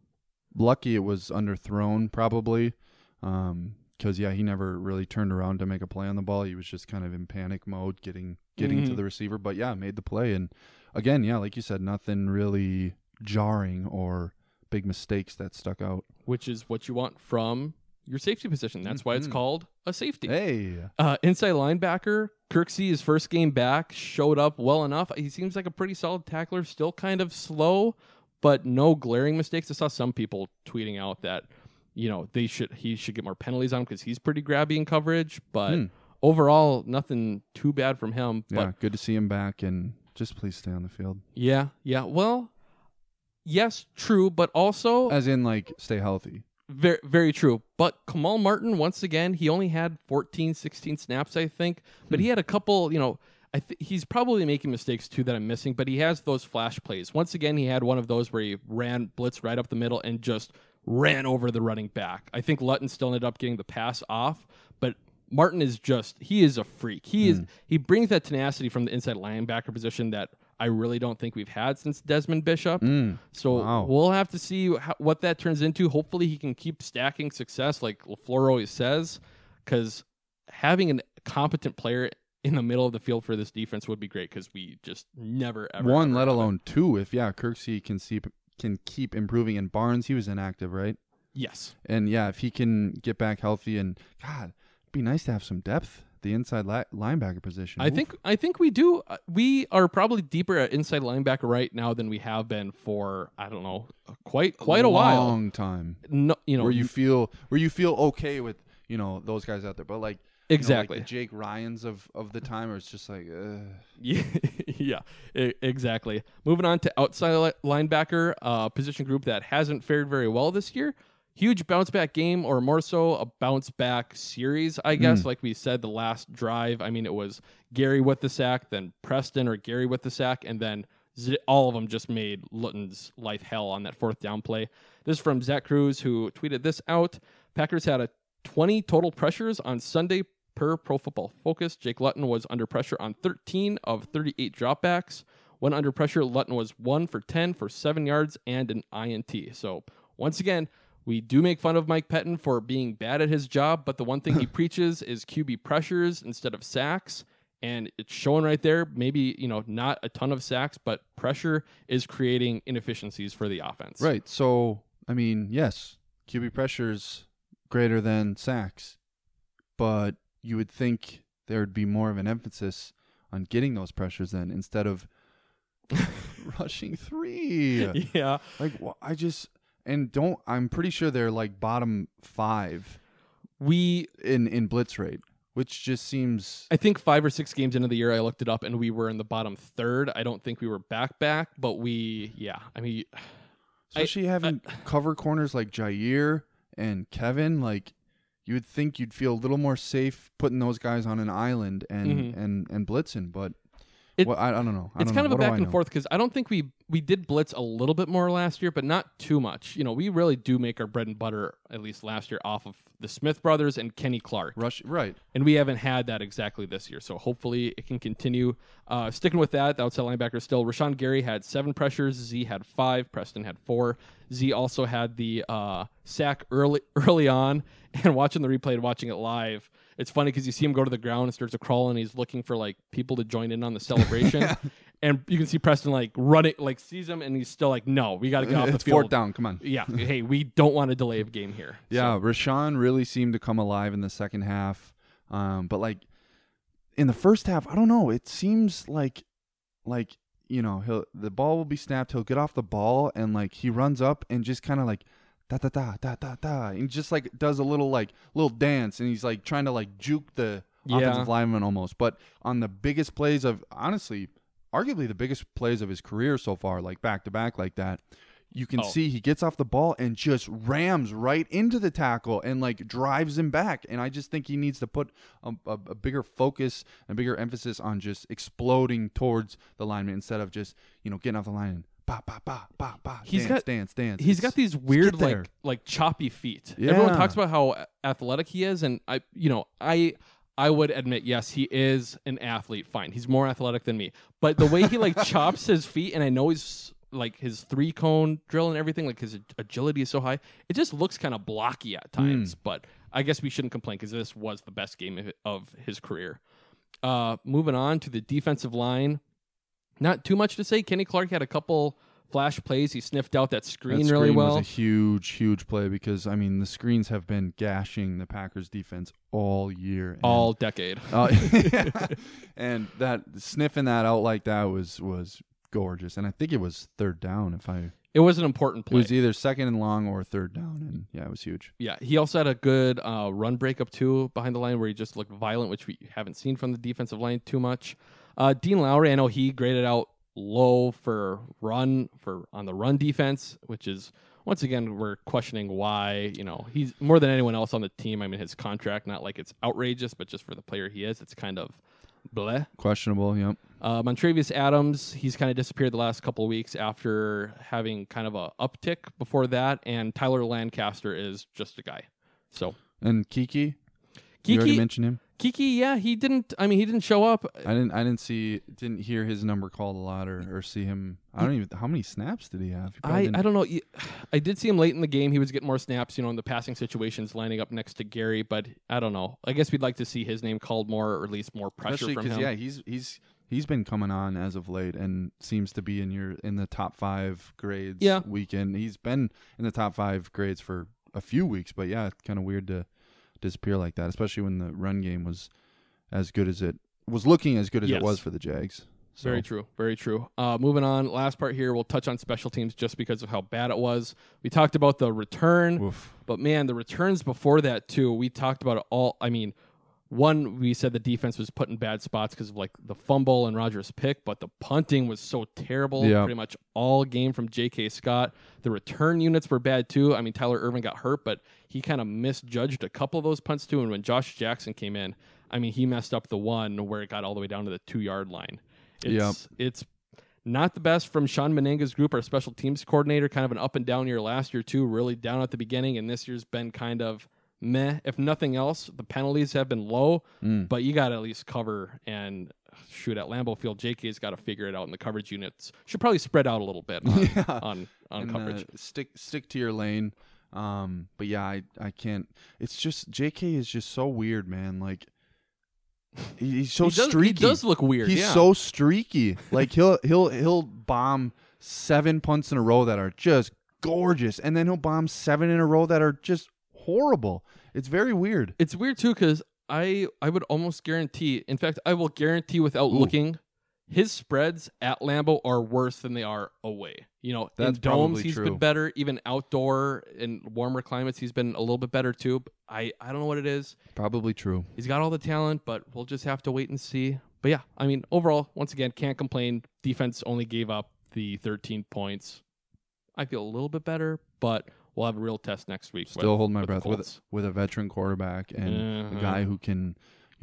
Lucky it was underthrown probably. Because he never really turned around to make a play on the ball. He was just kind of in panic mode, getting to the receiver. But made the play. And again, like you said, nothing really jarring or big mistakes that stuck out. Which is what you want from your safety position. That's why it's called a safety. Hey, inside linebacker Kirksey, his first game back, showed up well enough. He seems like a pretty solid tackler. Still kind of slow, but no glaring mistakes. I saw some people tweeting out that he should get more penalties on him because he's pretty grabby in coverage. But overall, nothing too bad from him. Yeah, But good to see him back, and just please stay on the field. yeah. Well, yes, true, but also As in, like, stay healthy. very, very true. But Kamal Martin, once again, he only had 14, 16 snaps, I think. But he had a couple, he's probably making mistakes too that I'm missing, but he has those flash plays. Once again, he had one of those where he ran blitz right up the middle and just ran over the running back. I think Lutton still ended up getting the pass off, but Martin is he is a freak. He brings that tenacity from the inside linebacker position that I really don't think we've had since Desmond Bishop. So we'll have to see what that turns into. Hopefully he can keep stacking success like LaFleur always says, because having a competent player in the middle of the field for this defense would be great, because we just never, ever. One, let alone two, if Kirksey can keep improving. And Barnes, he was inactive, right? Yes. And if he can get back healthy, and God, it'd be nice to have some depth. The inside linebacker position. I think we do. We are probably deeper at inside linebacker right now than we have been for, I don't know, quite a while. Long time. No, where you feel okay with those guys out there, but like exactly like the Jake Ryans of the time, where it's just like yeah, exactly. Moving on to outside linebacker, position group that hasn't fared very well this year. Huge bounce back game, or more so a bounce back series, I guess. Like we said, the last drive, I mean, it was Gary with the sack, then Preston or Gary with the sack, and then all of them just made Lutton's life hell on that fourth down play. This is from Zach Cruz, who tweeted this out. Packers had 20 total pressures on Sunday per Pro Football Focus. Jake Luton was under pressure on 13 of 38 dropbacks. When under pressure, Luton was 1 for 10 for 7 yards and an INT. So once again, we do make fun of Mike Pettin for being bad at his job, but the one thing he preaches is QB pressures instead of sacks, and it's showing right there. Maybe, not a ton of sacks, but pressure is creating inefficiencies for the offense. Right. So, I mean, yes, QB pressures greater than sacks, but you would think there would be more of an emphasis on getting those pressures then, instead of rushing 3. Yeah. Like, I'm pretty sure they're like bottom 5 in blitz rate, which just seems. I think 5 or 6 games into the year, I looked it up, and we were in the bottom 3rd. I don't think we were back, but especially having cover corners like Jair and Kevin, like you would think you'd feel a little more safe putting those guys on an island and blitzing, but. I don't know. It's kind of a back and forth, because I don't think we did blitz a little bit more last year, but not too much. We really do make our bread and butter, at least last year, off of the Smith brothers and Kenny Clark. Right. And we haven't had that exactly this year, so hopefully it can continue. Sticking with that, the outside linebacker still, Rashawn Gary had 7 pressures. Z had 5. Preston had 4. Z also had the sack early on, and watching the replay and watching it live, it's funny because you see him go to the ground and starts to crawl, and he's looking for like people to join in on the celebration. And you can see Preston like running, like sees him, and he's still like, "No, we got to get off the field. 4th down, come on." Yeah, hey, we don't want a delay of game here. Yeah, so. Rashawn really seemed to come alive in the second half, but like in the first half, I don't know. It seems like the ball will be snapped. He'll get off the ball, and like he runs up and just kind of like. Da da da da da da, and just like does a little dance, and he's like trying to like juke the offensive lineman almost. But on the biggest plays of, honestly, arguably the biggest plays of his career so far, like back to back like that, you can see he gets off the ball and just rams right into the tackle and like drives him back. And I just think he needs to put a bigger focus and bigger emphasis on just exploding towards the lineman instead of just getting off the line and He's dance. He's got these weird like choppy feet. Yeah. Everyone talks about how athletic he is, and I would admit, yes, he is an athlete. Fine, he's more athletic than me. But the way he like chops his feet, and I know he's like his 3-cone drill and everything, like his agility is so high, it just looks kind of blocky at times. But I guess we shouldn't complain, because this was the best game of his career. Moving on to the defensive line. Not too much to say. Kenny Clark had a couple flash plays. He sniffed out that screen really well. That screen was a huge play, because, I mean, the screens have been gashing the Packers defense all year. All decade. And that sniffing that out like that was gorgeous. And I think it was 3rd down, if I It was an important It play. was either second and long or third down, and yeah, it was huge. Yeah, he also had a good run breakup too behind the line where he just looked violent, which we haven't seen from the defensive line too much. Dean Lowry, I know he graded out low for on the run defense, which is once again we're questioning why. He's more than anyone else on the team. I mean, his contract, not like it's outrageous, but just for the player he is, it's kind of bleh. Questionable. Yep. Montravius Adams, he's kind of disappeared the last couple of weeks after having kind of a uptick before that, and Tyler Lancaster is just a guy. So and Kiki, you already mentioned him. Kiki, yeah, he didn't show up. I didn't hear his number called a lot or see him. I don't even. How many snaps did he have? I don't know. I did see him late in the game. He was getting more snaps, in the passing situations, lining up next to Gary. But I don't know. I guess we'd like to see his name called more, or at least more pressure Especially from him. Yeah, he's been coming on as of late and seems to be in the top 5 grades. Yeah. Weekend. He's been in the top 5 grades for a few weeks, but yeah, it's kind of weird to disappear like that, especially when the run game was as good as it was looking as good as it was for the Jags. So. Very true. Very true. Moving on, last part here, we'll touch on special teams just because of how bad it was. We talked about the return, but man, the returns before that too, we talked about it all. I mean, one, we said the defense was put in bad spots because of like the fumble and Rodgers' pick, but the punting was so terrible pretty much all game from J.K. Scott. The return units were bad too. I mean, Tyler Irvin got hurt, but he kind of misjudged a couple of those punts too. And when Josh Jackson came in, I mean, he messed up the one where it got all the way down to the 2-yard line. It's not the best from Sean Menenga's group, our special teams coordinator, kind of an up and down year last year too, really down at the beginning, and this year's been kind of meh. If nothing else, the penalties have been low, but you got to at least cover and shoot at Lambeau Field. JK's got to figure it out, and the coverage units should probably spread out a little bit on coverage. Stick to your lane. But yeah, I can't. It's just JK is just so weird, man. Like he's so streaky. He does look weird. He's so streaky. Like he'll bomb 7 punts in a row that are just gorgeous, and then he'll bomb 7 in a row that are just horrible. It's very weird. It's weird too because I would almost guarantee. In fact, I will guarantee without looking, his spreads at Lambeau are worse than they are away. That's in domes probably he's true. been better. Even outdoor in warmer climates, he's been a little bit better too. But I don't know what it is. Probably true. He's got all the talent, but we'll just have to wait and see. But yeah, I mean, overall, once again, can't complain. Defense only gave up the 13 points. I feel a little bit better, but we'll have a real test next week. Still holding my breath with a veteran quarterback and a guy who can,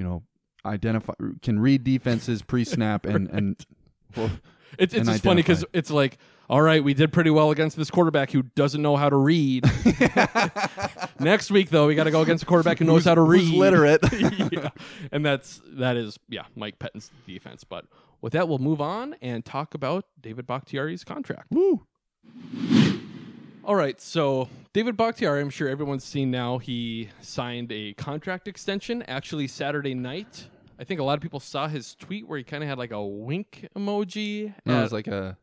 can read defenses pre-snap and well, it's just funny because it's like, all right, we did pretty well against this quarterback who doesn't know how to read. Next week, though, we got to go against a quarterback who knows how to read. Who's literate. Yeah. And that is Mike Pettine's defense. But with that, we'll move on and talk about David Bakhtiari's contract. Woo! All right, so David Bakhtiari, I'm sure everyone's seen now, he signed a contract extension actually Saturday night. I think a lot of people saw his tweet where he kind of had like a wink emoji. No, it was like a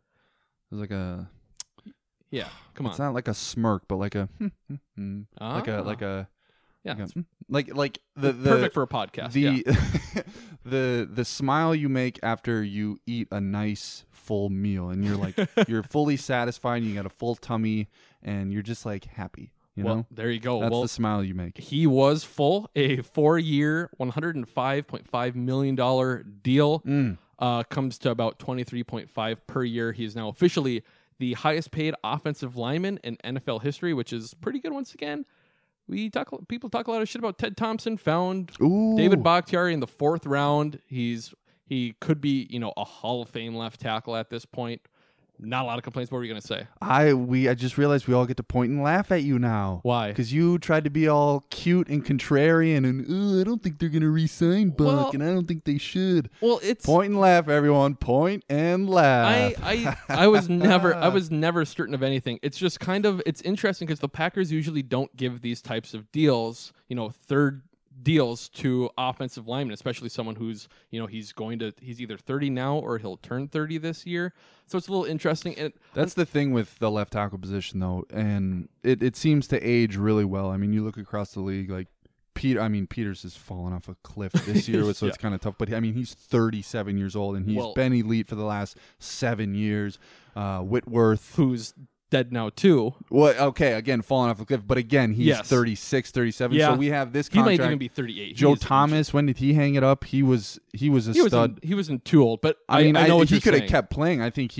yeah. Come on, it's not like a smirk, but like a like a the perfect for a podcast. The smile you make after you eat a nice full meal and you're like you're fully satisfied, and you got a full tummy, and you're just like happy. You know? There you go. That's the smile you make. He was full. A 4-year, $105.5 million deal comes to about $23.5 per year. He is now officially the highest paid offensive lineman in NFL history, which is pretty good once again. People talk a lot of shit about Ted Thompson. Found David Bakhtiari in the 4th round. He could be, a Hall of Fame left tackle at this point. Not a lot of complaints. What were you going to say? I just realized we all get to point and laugh at you now. Why? Because you tried to be all cute and contrarian and I don't think they're going to re-sign Buck, and I don't think they should. Well, it's point and laugh, everyone. Point and laugh. I was never certain of anything. It's just it's interesting because the Packers usually don't give these types of deals, third deals to offensive linemen, especially someone who's, he's either 30 now or he'll turn 30 this year. So it's a little interesting. That's the thing with the left tackle position, though, and it seems to age really well. I mean, you look across the league, like Peters has fallen off a cliff this year, so it's kind of tough. But I mean, he's 37 years old, and he's been elite for the last 7 years. Whitworth, who's dead now too. Well, okay, again, falling off a cliff. But again, he's 36, 37. Yeah. So we have this He contract. might even be 38. Joe Thomas, when did he hang it up? He was a stud. He wasn't too old, but I mean, I know what he you're could have saying. kept playing. I think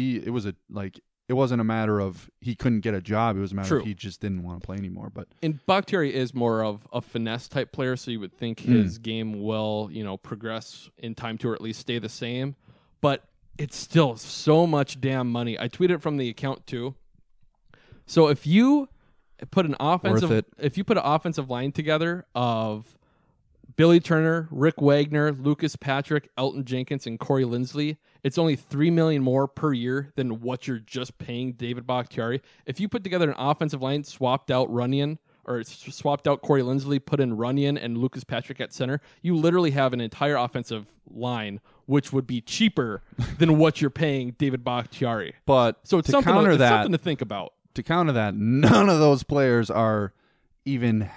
it wasn't a matter of he couldn't get a job. It was a matter of he just didn't want to play anymore. But And Bakhtiari is more of a finesse type player, so you would think his game will, progress in time to or at least stay the same. But it's still so much damn money. I tweeted from the account too. So if you put an offensive line together of Billy Turner, Rick Wagner, Lucas Patrick, Elton Jenkins, and Corey Linsley, it's only $3 million more per year than what you're just paying David Bakhtiari. If you put together an offensive line, swapped out Corey Linsley, put in Runyon and Lucas Patrick at center, you literally have an entire offensive line, which would be cheaper than what you're paying David Bakhtiari. But so it's something to think about. To counter that, none of those players are even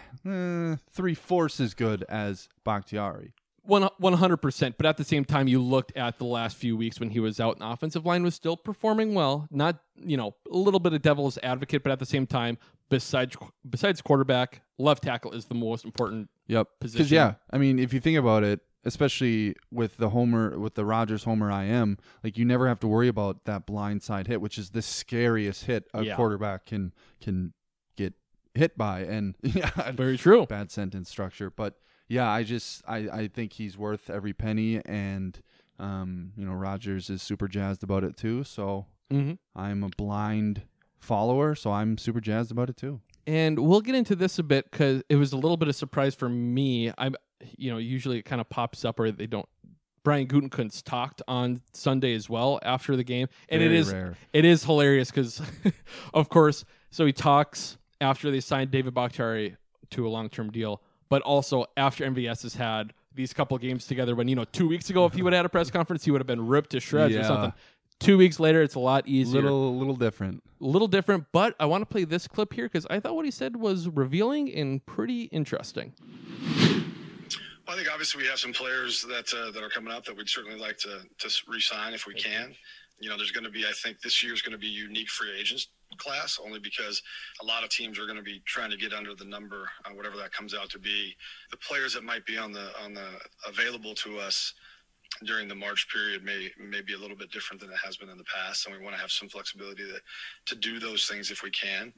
3/4 as good as Bakhtiari. 100%. But at the same time, you looked at the last few weeks when he was out, and the offensive line was still performing well. Not, a little bit of devil's advocate, but at the same time, besides quarterback, left tackle is the most important position. Because I mean, if you think about it, especially with the Rodgers Homer IM, like you never have to worry about that blindside hit, which is the scariest hit a quarterback can get hit by. And very true. Bad sentence structure, but I think he's worth every penny, and Rodgers is super jazzed about it too. So I'm a blind follower, so I'm super jazzed about it too. And we'll get into this a bit because it was a little bit of surprise for me. Usually it kind of pops up, or they don't. Brian Gutekunst talked on Sunday as well after the game, and Very it is rare. It is hilarious because, of course, so he talks after they signed David Bakhtiari to a long-term deal, but also after MVS has had these couple games together. When 2 weeks ago, if he would have had a press conference, he would have been ripped to shreds or something. 2 weeks later, it's a lot easier. Little different. But I want to play this clip here because I thought what he said was revealing and pretty interesting. Well, I think obviously we have some players that are coming up that we'd certainly like to re-sign if we can. There's going to be, I think this year is going to be a unique free agents class, only because a lot of teams are going to be trying to get under the number, whatever that comes out to be. The players that might be on the available to us during the March period may be a little bit different than it has been in the past, and we want to have some flexibility to do those things if we can.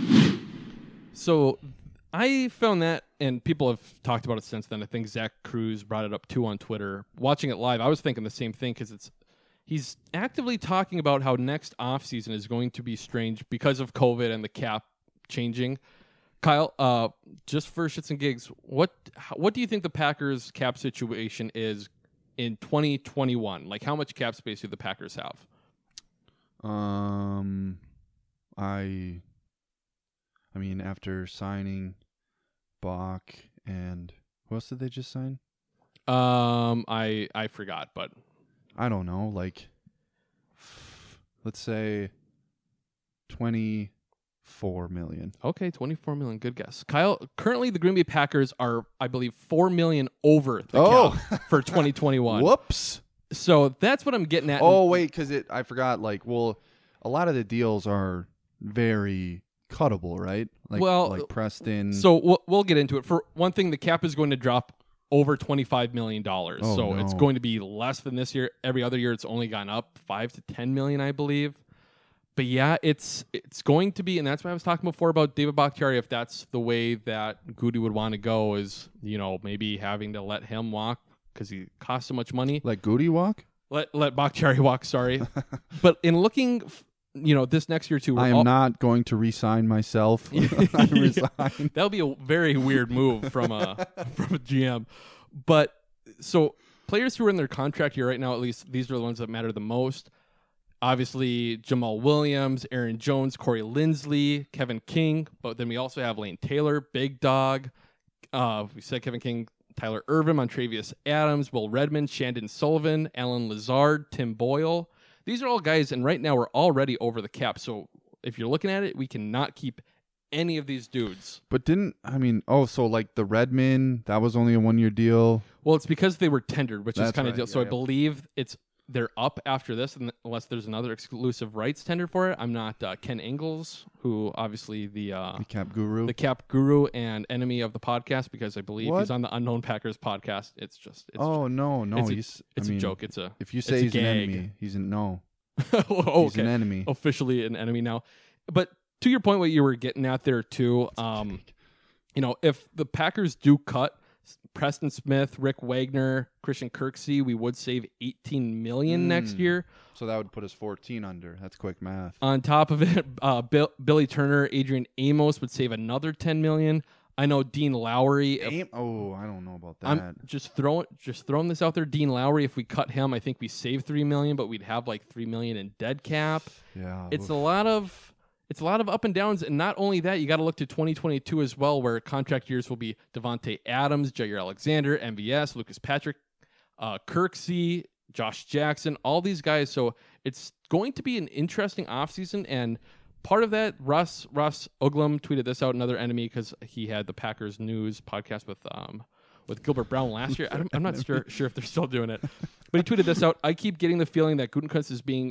So I found that, and people have talked about it since then. I think Zach Cruz brought it up too on Twitter. Watching it live, I was thinking the same thing because he's actively talking about how next offseason is going to be strange because of COVID and the cap changing. Kyle, just for shits and gigs, what do you think the Packers cap situation is in 2021? Like, how much cap space do the Packers have? I mean, after signing Bach and who else did they just sign? I forgot, but I don't know. Like, let's say 24 million. Okay, 24 million. Good guess. Kyle, currently the Green Bay Packers are, I believe, 4 million over the cap for 2021. Whoops. So that's what I'm getting at. Oh, wait, because I forgot, a lot of the deals are very cuttable, right? Like Preston. So we'll get into it. For one thing, the cap is going to drop over $25 million. It's going to be less than this year. Every other year, it's only gone up 5 to 10 million, I believe. But yeah, it's going to be, and that's why I was talking before about David Bakhtiari. If that's the way that Goody would want to go, is maybe having to let him walk because he costs so much money. Let Goody walk? Let Bakhtiari walk. Sorry, but in looking, this next year too, I am not going to re-sign myself. I resign. That'll be a very weird move from a GM. But so players who are in their contract year right now, at least these are the ones that matter the most. Obviously, Jamal Williams, Aaron Jones, Corey Linsley, Kevin King. But then we also have Lane Taylor, Big Dog. We said Kevin King, Tyler Ervin, Montravius Adams, Will Redmond, Shandon Sullivan, Alan Lazard, Tim Boyle. These are all guys, and right now we're already over the cap. So if you're looking at it, we cannot keep any of these dudes. But so like the Redmond, that was only a 1-year deal? Well, it's because they were tendered, which is kind of deal. So I believe it's they're up after this, unless there's another exclusive rights tender for it. I'm not Ken Ingalls, who obviously the cap guru and enemy of the podcast, because I believe he's on the Unknown Packers podcast. It's a joke. If you say he's an enemy, he's okay. He's an enemy. Officially an enemy now. But to your point, what you were getting at there too, if the Packers do cut Preston Smith, Rick Wagner, Christian Kirksey, we would save $18 million next year. So that would put us 14 under. That's quick math. On top of it, Billy Turner, Adrian Amos would save another $10 million. I know Dean Lowry. I don't know about that. I'm just throwing this out there. Dean Lowry, if we cut him, I think we save $3 million, but we'd have like $3 million in dead cap. Yeah, it's a lot of up and downs, and not only that, you got to look to 2022 as well, where contract years will be Devontae Adams, Jair Alexander, MVS, Lucas Patrick, Kirksey, Josh Jackson, all these guys. So it's going to be an interesting offseason, and part of that, Russ Uglum tweeted this out, another enemy, because he had the Packers News podcast with Gilbert Brown last year. I'm not sure if they're still doing it, but he tweeted this out. I keep getting the feeling that Gutekunst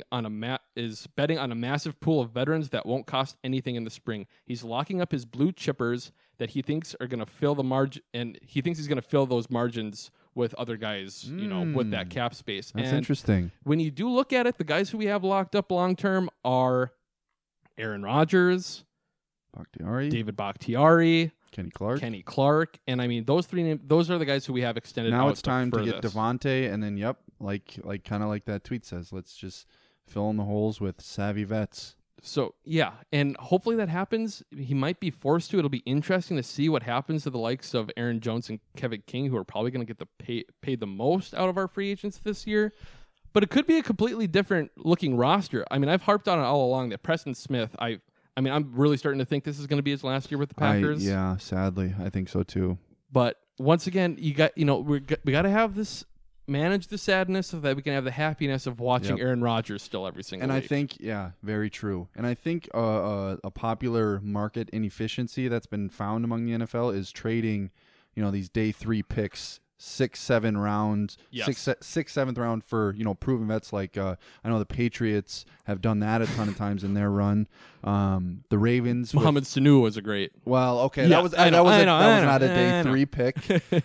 is betting on a massive pool of veterans that won't cost anything in the spring. He's locking up his blue chippers that he thinks are going to fill the margin, and he thinks he's going to fill those margins with other guys, with that cap space. That's interesting. When you do look at it, the guys who we have locked up long term are Aaron Rodgers, David Bakhtiari, Kenny Clark, and I mean those are the guys who we have extended. Now out it's time to get Devontae, and then kind of like that tweet says, let's just fill in the holes with savvy vets. So yeah, and hopefully that happens. He might be forced to. It'll be interesting to see what happens to the likes of Aaron Jones and Kevin King, who are probably going to get paid the most out of our free agents this year. But it could be a completely different looking roster. I mean, I've harped on it all along that Preston Smith. I'm really starting to think this is going to be his last year with the Packers. Yeah, sadly, I think so too. But once again, we got to have this, manage the sadness so that we can have the happiness of watching Aaron Rodgers still every single week. And I think, very true. And I think a popular market inefficiency that's been found among the NFL is trading, these day 3 picks, 6, 7 rounds, yes. 7th round for proven vets like I know the Patriots have done that a ton of times in their run. The Ravens, Mohamed Sanu was a great. Well, okay, that was not a day 3 pick.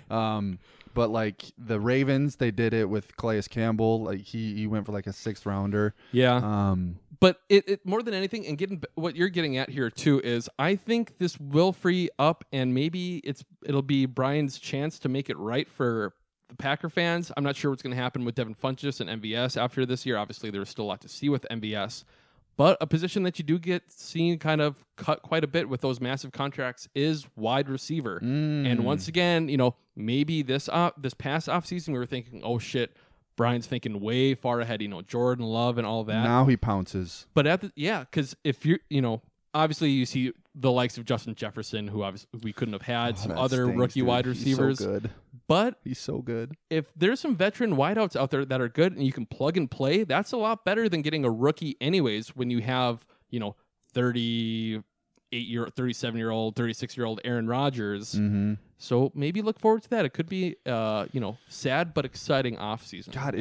But like the Ravens, they did it with Calais Campbell. Like he went for like a 6th rounder. Yeah. But it more than anything, and what you're getting at here too is I think this will free up, and maybe it'll be Brian's chance to make it right for the Packer fans. I'm not sure what's going to happen with Devin Funchess and MVS after this year. Obviously, there's still a lot to see with MVS, but a position that you do get seen kind of cut quite a bit with those massive contracts is wide receiver. And once again, maybe this past offseason we were thinking, oh shit, Brian's thinking way far ahead, Jordan Love and all that. Now he pounces. But because if you're, obviously you see the likes of Justin Jefferson, who obviously we couldn't have had, some other rookie wide receivers. He's so good. But he's so good. If there's some veteran wideouts out there that are good and you can plug and play, that's a lot better than getting a rookie anyways when you have, 37-year-old, 36-year-old Aaron Rodgers. Mm-hmm. So maybe look forward to that. It could be, sad but exciting offseason. God,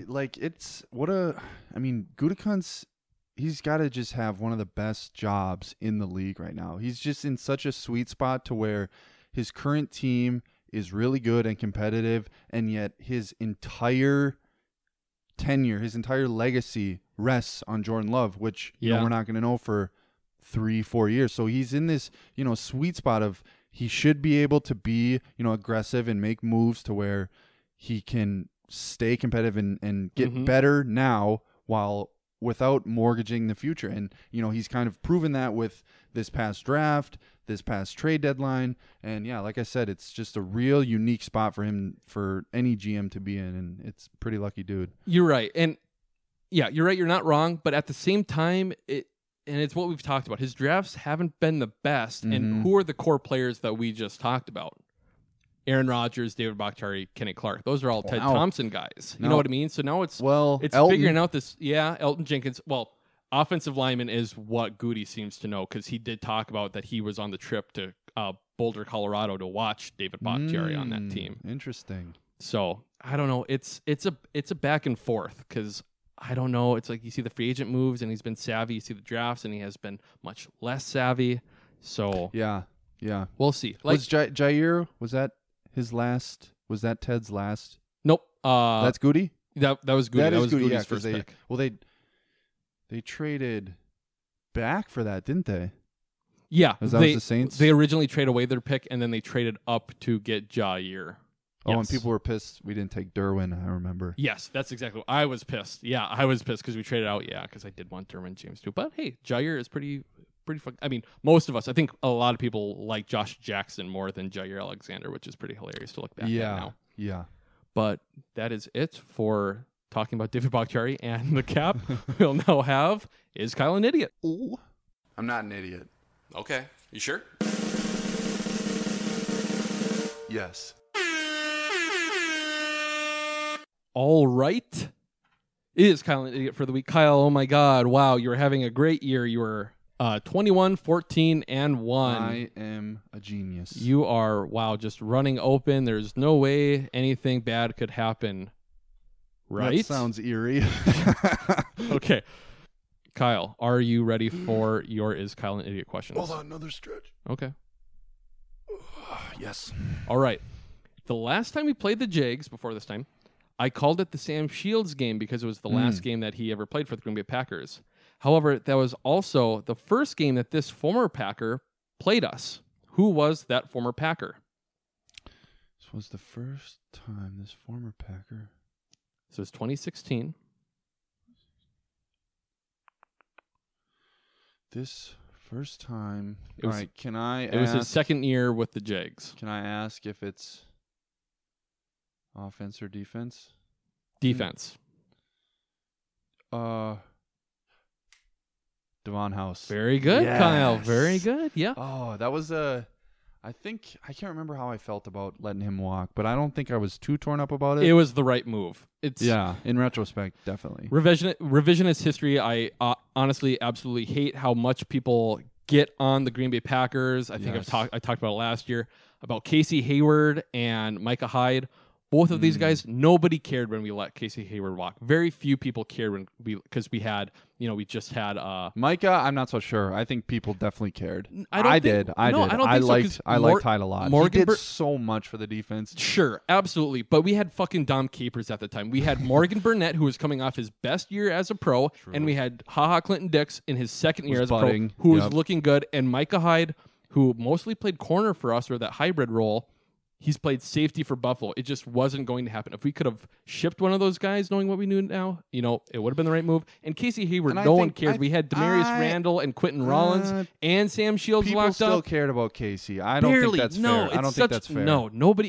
Gutekunst, he's got to just have one of the best jobs in the league right now. He's just in such a sweet spot to where his current team is really good and competitive, and yet his entire tenure, his entire legacy rests on Jordan Love, which we're not going to know for 3-4 years. So he's in this, sweet spot of he should be able to be, aggressive and make moves to where he can stay competitive and get better now without mortgaging the future. And, he's kind of proven that with this past draft, this past trade deadline. And yeah, like I said, it's just a real unique spot for him, for any GM to be in. And it's a pretty lucky dude. You're right. And yeah, you're right. You're not wrong. But at the same time, it's what we've talked about. His drafts haven't been the best. And who are the core players that we just talked about? Aaron Rodgers, David Bakhtiari, Kenny Clark. Those are all Ted Thompson guys. You know what I mean? So now it's figuring out this. Yeah, Elton Jenkins. Well, offensive lineman is what Goody seems to know, because he did talk about that he was on the trip to Boulder, Colorado to watch David Bakhtiari on that team. Interesting. So I don't know. It's a back and forth because I don't know. It's like you see the free agent moves and he's been savvy. You see the drafts and he has been much less savvy. So yeah, we'll see. Like was Jair? Was that his last? Was that Ted's last? Nope. That's Goody. That was Goody. That was Goody, Goody's first pick. Well, they traded back for that, didn't they? Yeah, was the Saints? They originally traded away their pick and then they traded up to get Jair. Oh, and people were pissed we didn't take Derwin, I remember. Yes, that's exactly what I was pissed. Yeah, I was pissed because we traded out. Yeah, because I did want Derwin James too. But hey, Jair is pretty fun. I mean, most of us, I think a lot of people like Josh Jackson more than Jair Alexander, which is pretty hilarious to look back at now. Yeah. But that is it for talking about David Bakhtiari and the cap. We'll now have, is Kyle an idiot? Ooh. I'm not an idiot. Okay. You sure? Yes. All right. It is Kyle an idiot for the week. Kyle, oh my God. Wow. You were having a great year. You were 21, 14, and 1. I am a genius. You are, wow, just running open. There's no way anything bad could happen. Right? That sounds eerie. Okay. Kyle, are you ready for your Is Kyle an Idiot questions? Hold on, another stretch. Okay. Yes. All right. The last time we played the Jags, before this time, I called it the Sam Shields game because it was the last game that he ever played for the Green Bay Packers. However, that was also the first game that this former Packer played us. Who was that former Packer? This was the first time this former Packer. So it's 2016. This first time. All right, can I ask? It was his second year with the Jags. Can I ask if it's offense or defense? Defense. Devon House. Very good, yes. Kyle. Very good. Yeah. Oh, that was I can't remember how I felt about letting him walk, but I don't think I was too torn up about it. It was the right move. In retrospect, definitely. Revisionist history. I honestly absolutely hate how much people get on the Green Bay Packers. I think I talked about it last year about Casey Hayward and Micah Hyde. Both of these guys, nobody cared when we let Casey Hayward walk. Very few people cared because we just had Micah. I'm not so sure. I think people definitely cared. I did. I liked Hyde a lot. He did so much for the defense. Sure, absolutely. But we had fucking Dom Capers at the time. We had Morgan Burnett, who was coming off his best year as a pro, and we had HaHa Clinton Dix in his second year as a pro, who was looking good, and Micah Hyde, who mostly played corner for us or that hybrid role. He's played safety for Buffalo. It just wasn't going to happen. If we could have shipped one of those guys, knowing what we knew now, it would have been the right move. And Casey Hayward, no one cared. We had Demarius Randall and Quentin Rollins and Sam Shields locked up. People still cared about Casey. I don't think that's fair. I don't think that's fair. No, nobody.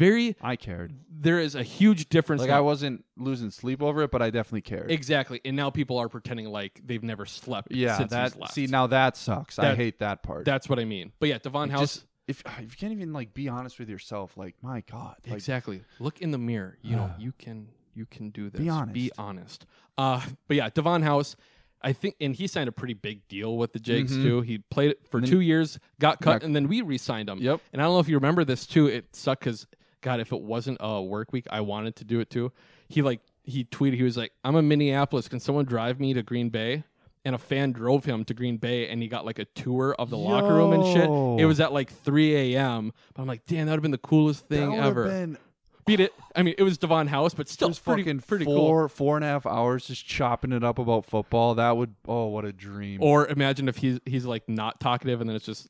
I cared. There is a huge difference. I wasn't losing sleep over it, but I definitely cared. Exactly. And now people are pretending like they've never slept since he's left. See, now that sucks. I hate that part. That's what I mean. But yeah, Devon House. If you can't even be honest with yourself, my God. Exactly. Look in the mirror. You can do this. Be honest. But yeah, Devon House, I think, and he signed a pretty big deal with the Jags too. He played it for 2 years, got cut, and then we re-signed him. Yep. And I don't know if you remember this too. It sucked because, God, if it wasn't a work week, I wanted to do it too. He tweeted, he was like, "I'm in Minneapolis. Can someone drive me to Green Bay?" And a fan drove him to Green Bay, and he got a tour of the locker room and shit. It was at 3 a.m. But I'm like, damn, that would have been the coolest thing ever. Beat it. I mean, it was Devon House, but still pretty cool. 4.5 hours just chopping it up about football. That would, what a dream. Or imagine if he's not talkative, and then it's just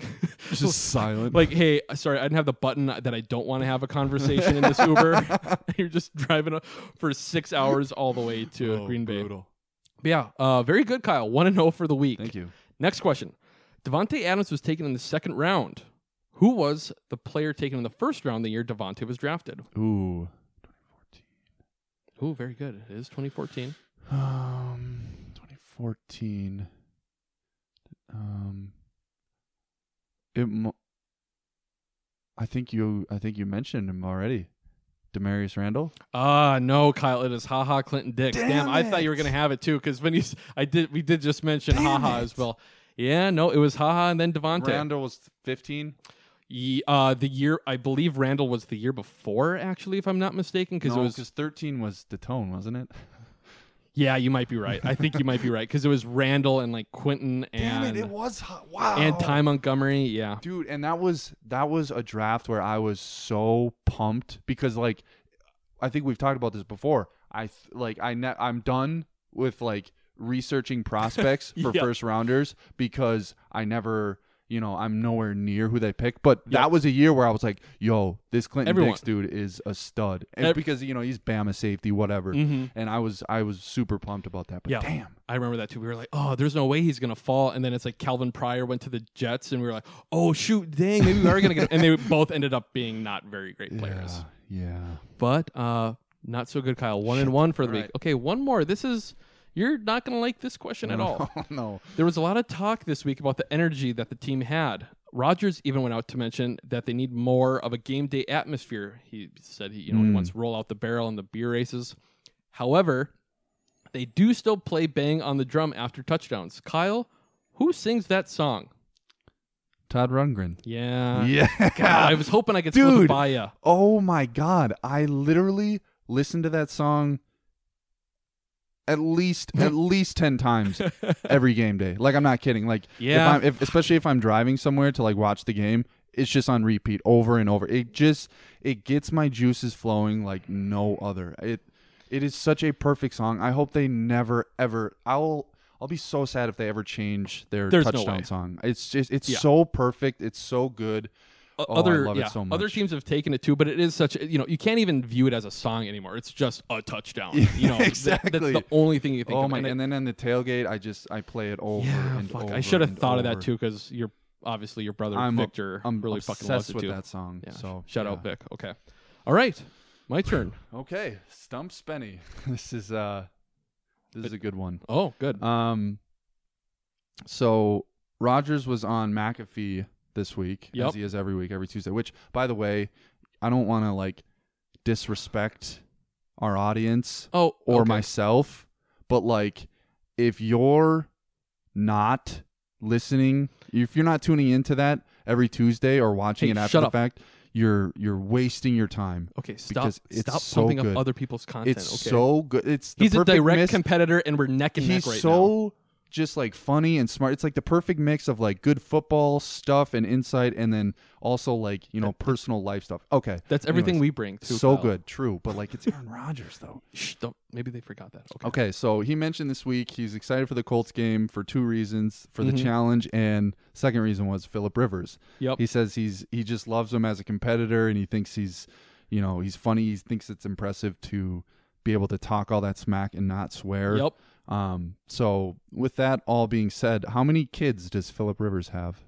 just silent. Hey, sorry, I didn't have the button that I don't want to have a conversation in this Uber. You're just driving for 6 hours all the way to Green Bay. Brutal. But yeah, very good, Kyle. 1-0 for the week. Thank you. Next question. Davante Adams was taken in the second round. Who was the player taken in the first round the year Davante was drafted? Ooh, 2014. Ooh, very good. It is 2014. 2014. I think you mentioned him already. Demarius Randall? No, Kyle. It is HaHa Clinton Dix. Damn, I thought you were gonna have it too, because we did just mention HaHa as well. Yeah, no, it was HaHa and then Davante. Randall was 15. The year, I believe Randall was the year before, actually, if I'm not mistaken, because 13 was Datone, wasn't it? Yeah, you might be right. I think you might be right because it was Randall and like Quentin and Damn it was wow. And Ty Montgomery. Yeah, dude, and that was a draft where I was so pumped because like I think we've talked about this before. I'm done with like researching prospects for first rounders because I never. I'm nowhere near who they picked, but that was a year where I was like, "Yo, this Clinton Dix dude is a stud," and because he's Bama safety, whatever. And I was super pumped about that. But damn, I remember that too. We were like, "Oh, there's no way he's gonna fall," and then it's like Calvin Pryor went to the Jets, and we were like, "Oh shoot, dang, maybe we are gonna get." And they both ended up being not very great players. Yeah, but not so good, Kyle. 1-1 for the week. Okay, one more. You're not going to like this question at all. No. There was a lot of talk this week about the energy that the team had. Rodgers even went out to mention that they need more of a game day atmosphere. He said he wants to roll out the barrel in the beer races. However, they do still play bang on the drum after touchdowns. Kyle, who sings that song? Todd Rundgren. Yeah. Yeah. God, I was hoping I could slip it by you. Oh my God. I literally listened to that song at least 10 times every game day. Like, I'm not kidding. Like, especially if I'm driving somewhere to like watch the game, it's just on repeat over and over. It gets my juices flowing like no other. It is such a perfect song. I hope they never ever. I'll be so sad if they ever change their touchdown song. It's so perfect. It's so good. I love it so much. Other teams have taken it too, but it is such you can't even view it as a song anymore. It's just a touchdown. Exactly. That's the only thing you think. Oh my! And then on the tailgate, I play it over and over. I should have thought over. of that too because your brother Victor really fucking loves it too. With that song. Yeah. So shout out Vic. Okay, all right, my turn. Okay, Stump Spenny. This is a good one. Oh, good. So Rodgers was on McAfee this week, as he is every week, every Tuesday, which, by the way, I don't want to like disrespect our audience or myself, but like if you're not listening, if you're not tuning into that every Tuesday or watching it after the fact, you're wasting your time. Okay, stop so pumping good. up other people's content. It's so good. He's a direct competitor, and we're neck and neck right now. He's so just like funny and smart. It's like the perfect mix of like good football stuff and insight, and then also like personal life stuff. Okay, that's everything we bring too. So Kyle. Good, true, but like it's Aaron Rodgers though. Maybe they forgot that. Okay, so he mentioned this week he's excited for the Colts game for two reasons: for the challenge, and second reason was Phillip Rivers. Yep. He says he just loves him as a competitor, and he thinks he's funny. He thinks it's impressive to be able to talk all that smack and not swear. Yep. So with that all being said, how many kids does Phillip Rivers have?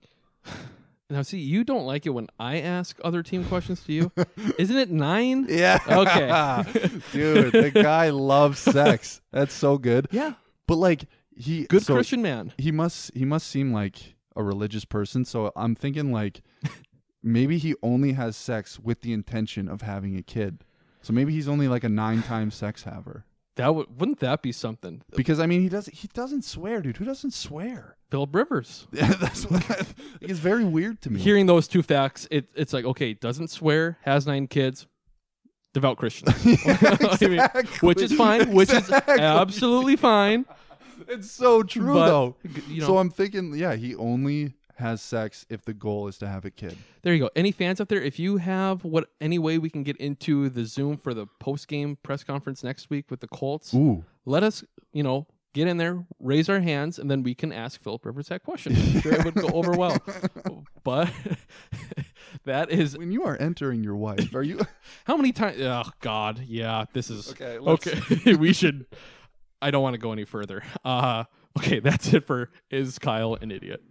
Now, see, you don't like it when I ask other team questions to you. Isn't it 9? Yeah. Okay. Dude, the guy loves sex. That's so good. Yeah. But like Christian man. He must seem like a religious person. So I'm thinking like maybe he only has sex with the intention of having a kid. So maybe he's only like a 9-time sex haver. Wouldn't that be something? Because I mean, he doesn't swear, dude. Who doesn't swear? Phillip Rivers. Yeah, that's what it's very weird to me. Hearing those two facts, it's like, okay, doesn't swear, has 9 kids, devout Christian. Exactly. Which is fine. Which is absolutely fine. It's so true, though. So I'm thinking, he only has sex if the goal is to have a kid. There you go. Any fans out there, if you have any way we can get into the Zoom for the post-game press conference next week with the Colts, let us, get in there, raise our hands, and then we can ask Phillip Rivers that question. I'm sure it would go over well. But that is... When you are entering your wife, are you... How many times... Oh, God. Yeah, this is... Okay. We should... I don't want to go any further. Okay, that's it for Is Kyle an Idiot?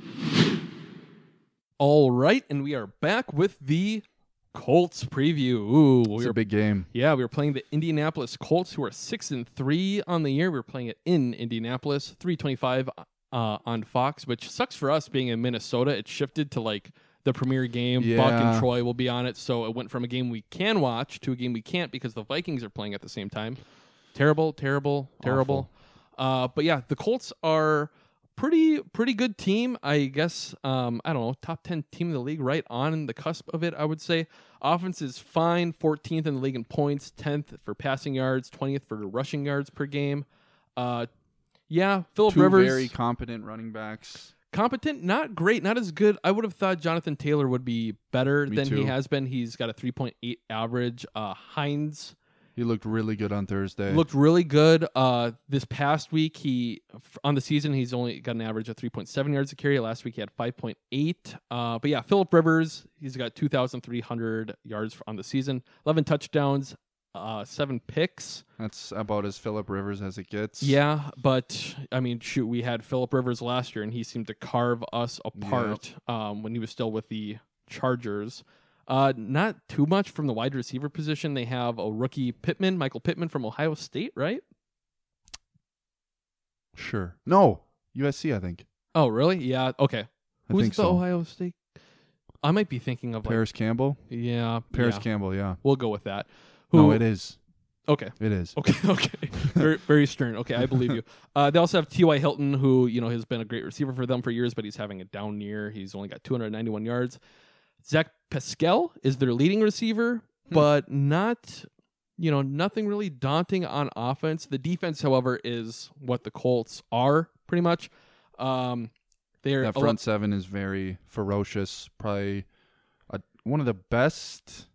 All right, and we are back with the Colts preview. Ooh, it's a big game. Yeah, we were playing the Indianapolis Colts, who are 6-3 on the year. We were playing it in Indianapolis, 3:25 on Fox, which sucks for us being in Minnesota. It shifted to like the premier game. Yeah. Buck and Troy will be on it, so it went from a game we can watch to a game we can't because the Vikings are playing at the same time. Terrible. Awful. But yeah, the Colts are pretty good team, I guess. I don't know, top 10 team in the league, right on the cusp of it, I would say. Offense is fine, 14th in the league in points, 10th for passing yards, 20th for rushing yards per game. Phillip Rivers, very competent running backs. Competent, not great, not as good. I would have thought Jonathan Taylor would be better than he has been. He's got a 3.8 average. Hines, he looked really good on Thursday. Looked really good. This past week, on the season, he's only got an average of 3.7 yards a carry. Last week, he had 5.8. But yeah, Phillip Rivers, he's got 2,300 yards on the season, 11 touchdowns, 7 picks. That's about as Phillip Rivers as it gets. Yeah, but I mean, shoot, we had Phillip Rivers last year, and he seemed to carve us apart when he was still with the Chargers. Not too much from the wide receiver position. They have a rookie Michael Pittman from Ohio State, right? Sure. No, USC, I think. Oh, really? Yeah. Okay. Who's the Ohio State? I might be thinking of Paris Campbell. Yeah, Paris Campbell. Yeah, we'll go with that. No, it is. Okay. It is. Okay. Very, very stern. Okay, I believe you. They also have T.Y. Hilton, who has been a great receiver for them for years, but he's having a down year. He's only got 291 yards. Zach Pascal is their leading receiver, but not, nothing really daunting on offense. The defense, however, is what the Colts are pretty much. That front seven is very ferocious. Probably one of the best,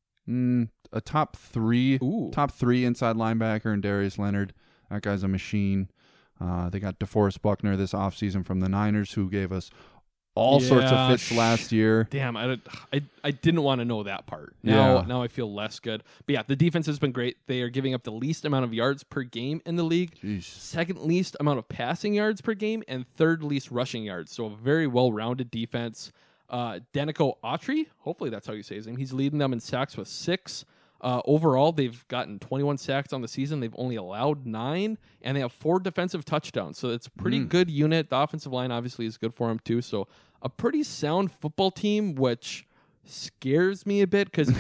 a top three inside linebacker in Darius Leonard. That guy's a machine. They got DeForest Buckner this offseason from the Niners, who gave us all sorts of fits last year. Damn, I didn't want to know that part. Now I feel less good. But yeah, the defense has been great. They are giving up the least amount of yards per game in the league, second least amount of passing yards per game, and third least rushing yards. So a very well-rounded defense. Danico Autry, hopefully that's how you say his name. He's leading them in sacks with 6. Overall, they've gotten 21 sacks on the season. They've only allowed 9, and they have 4 defensive touchdowns. So it's a pretty good unit. The offensive line obviously is good for them too. So a pretty sound football team, which scares me a bit because,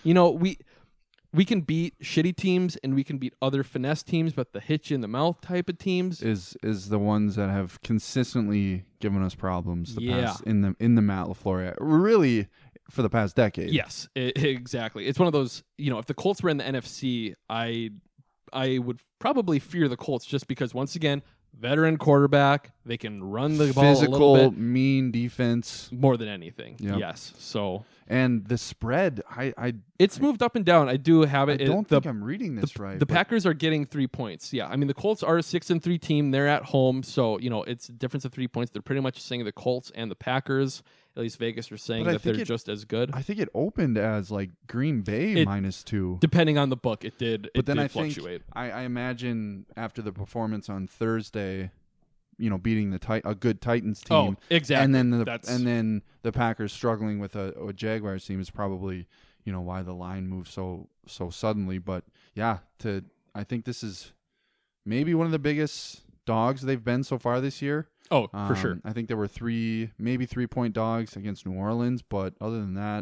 we can beat shitty teams and we can beat other finesse teams, but the hit you in the mouth type of teams is the ones that have consistently given us problems past in the Matt LaFleur. Really, for the past decade. Yes, exactly. It's one of those, if the Colts were in the NFC, I would probably fear the Colts just because, once again, veteran quarterback, they can run the ball physical, a little bit. Mean defense. More than anything, yep. Yes. So, and the spread, it's moved up and down. I do have it. I don't think I'm reading this right. The Packers are getting 3 points. Yeah, I mean, the Colts are a 6-3 team. They're at home, so it's a difference of 3 points. They're pretty much saying the Colts and the Packers. At least Vegas are saying that they're just as good. I think it opened as like Green Bay -2. Depending on the book, it did. But then I fluctuate. I imagine after the performance on Thursday, beating a good Titans team. Oh, exactly. And then the Packers struggling with a Jaguars team is probably why the line moved so suddenly. But yeah, I think this is maybe one of the biggest dogs they've been so far this year. Oh, for sure. I think there were maybe 3-point dogs against New Orleans, but other than that,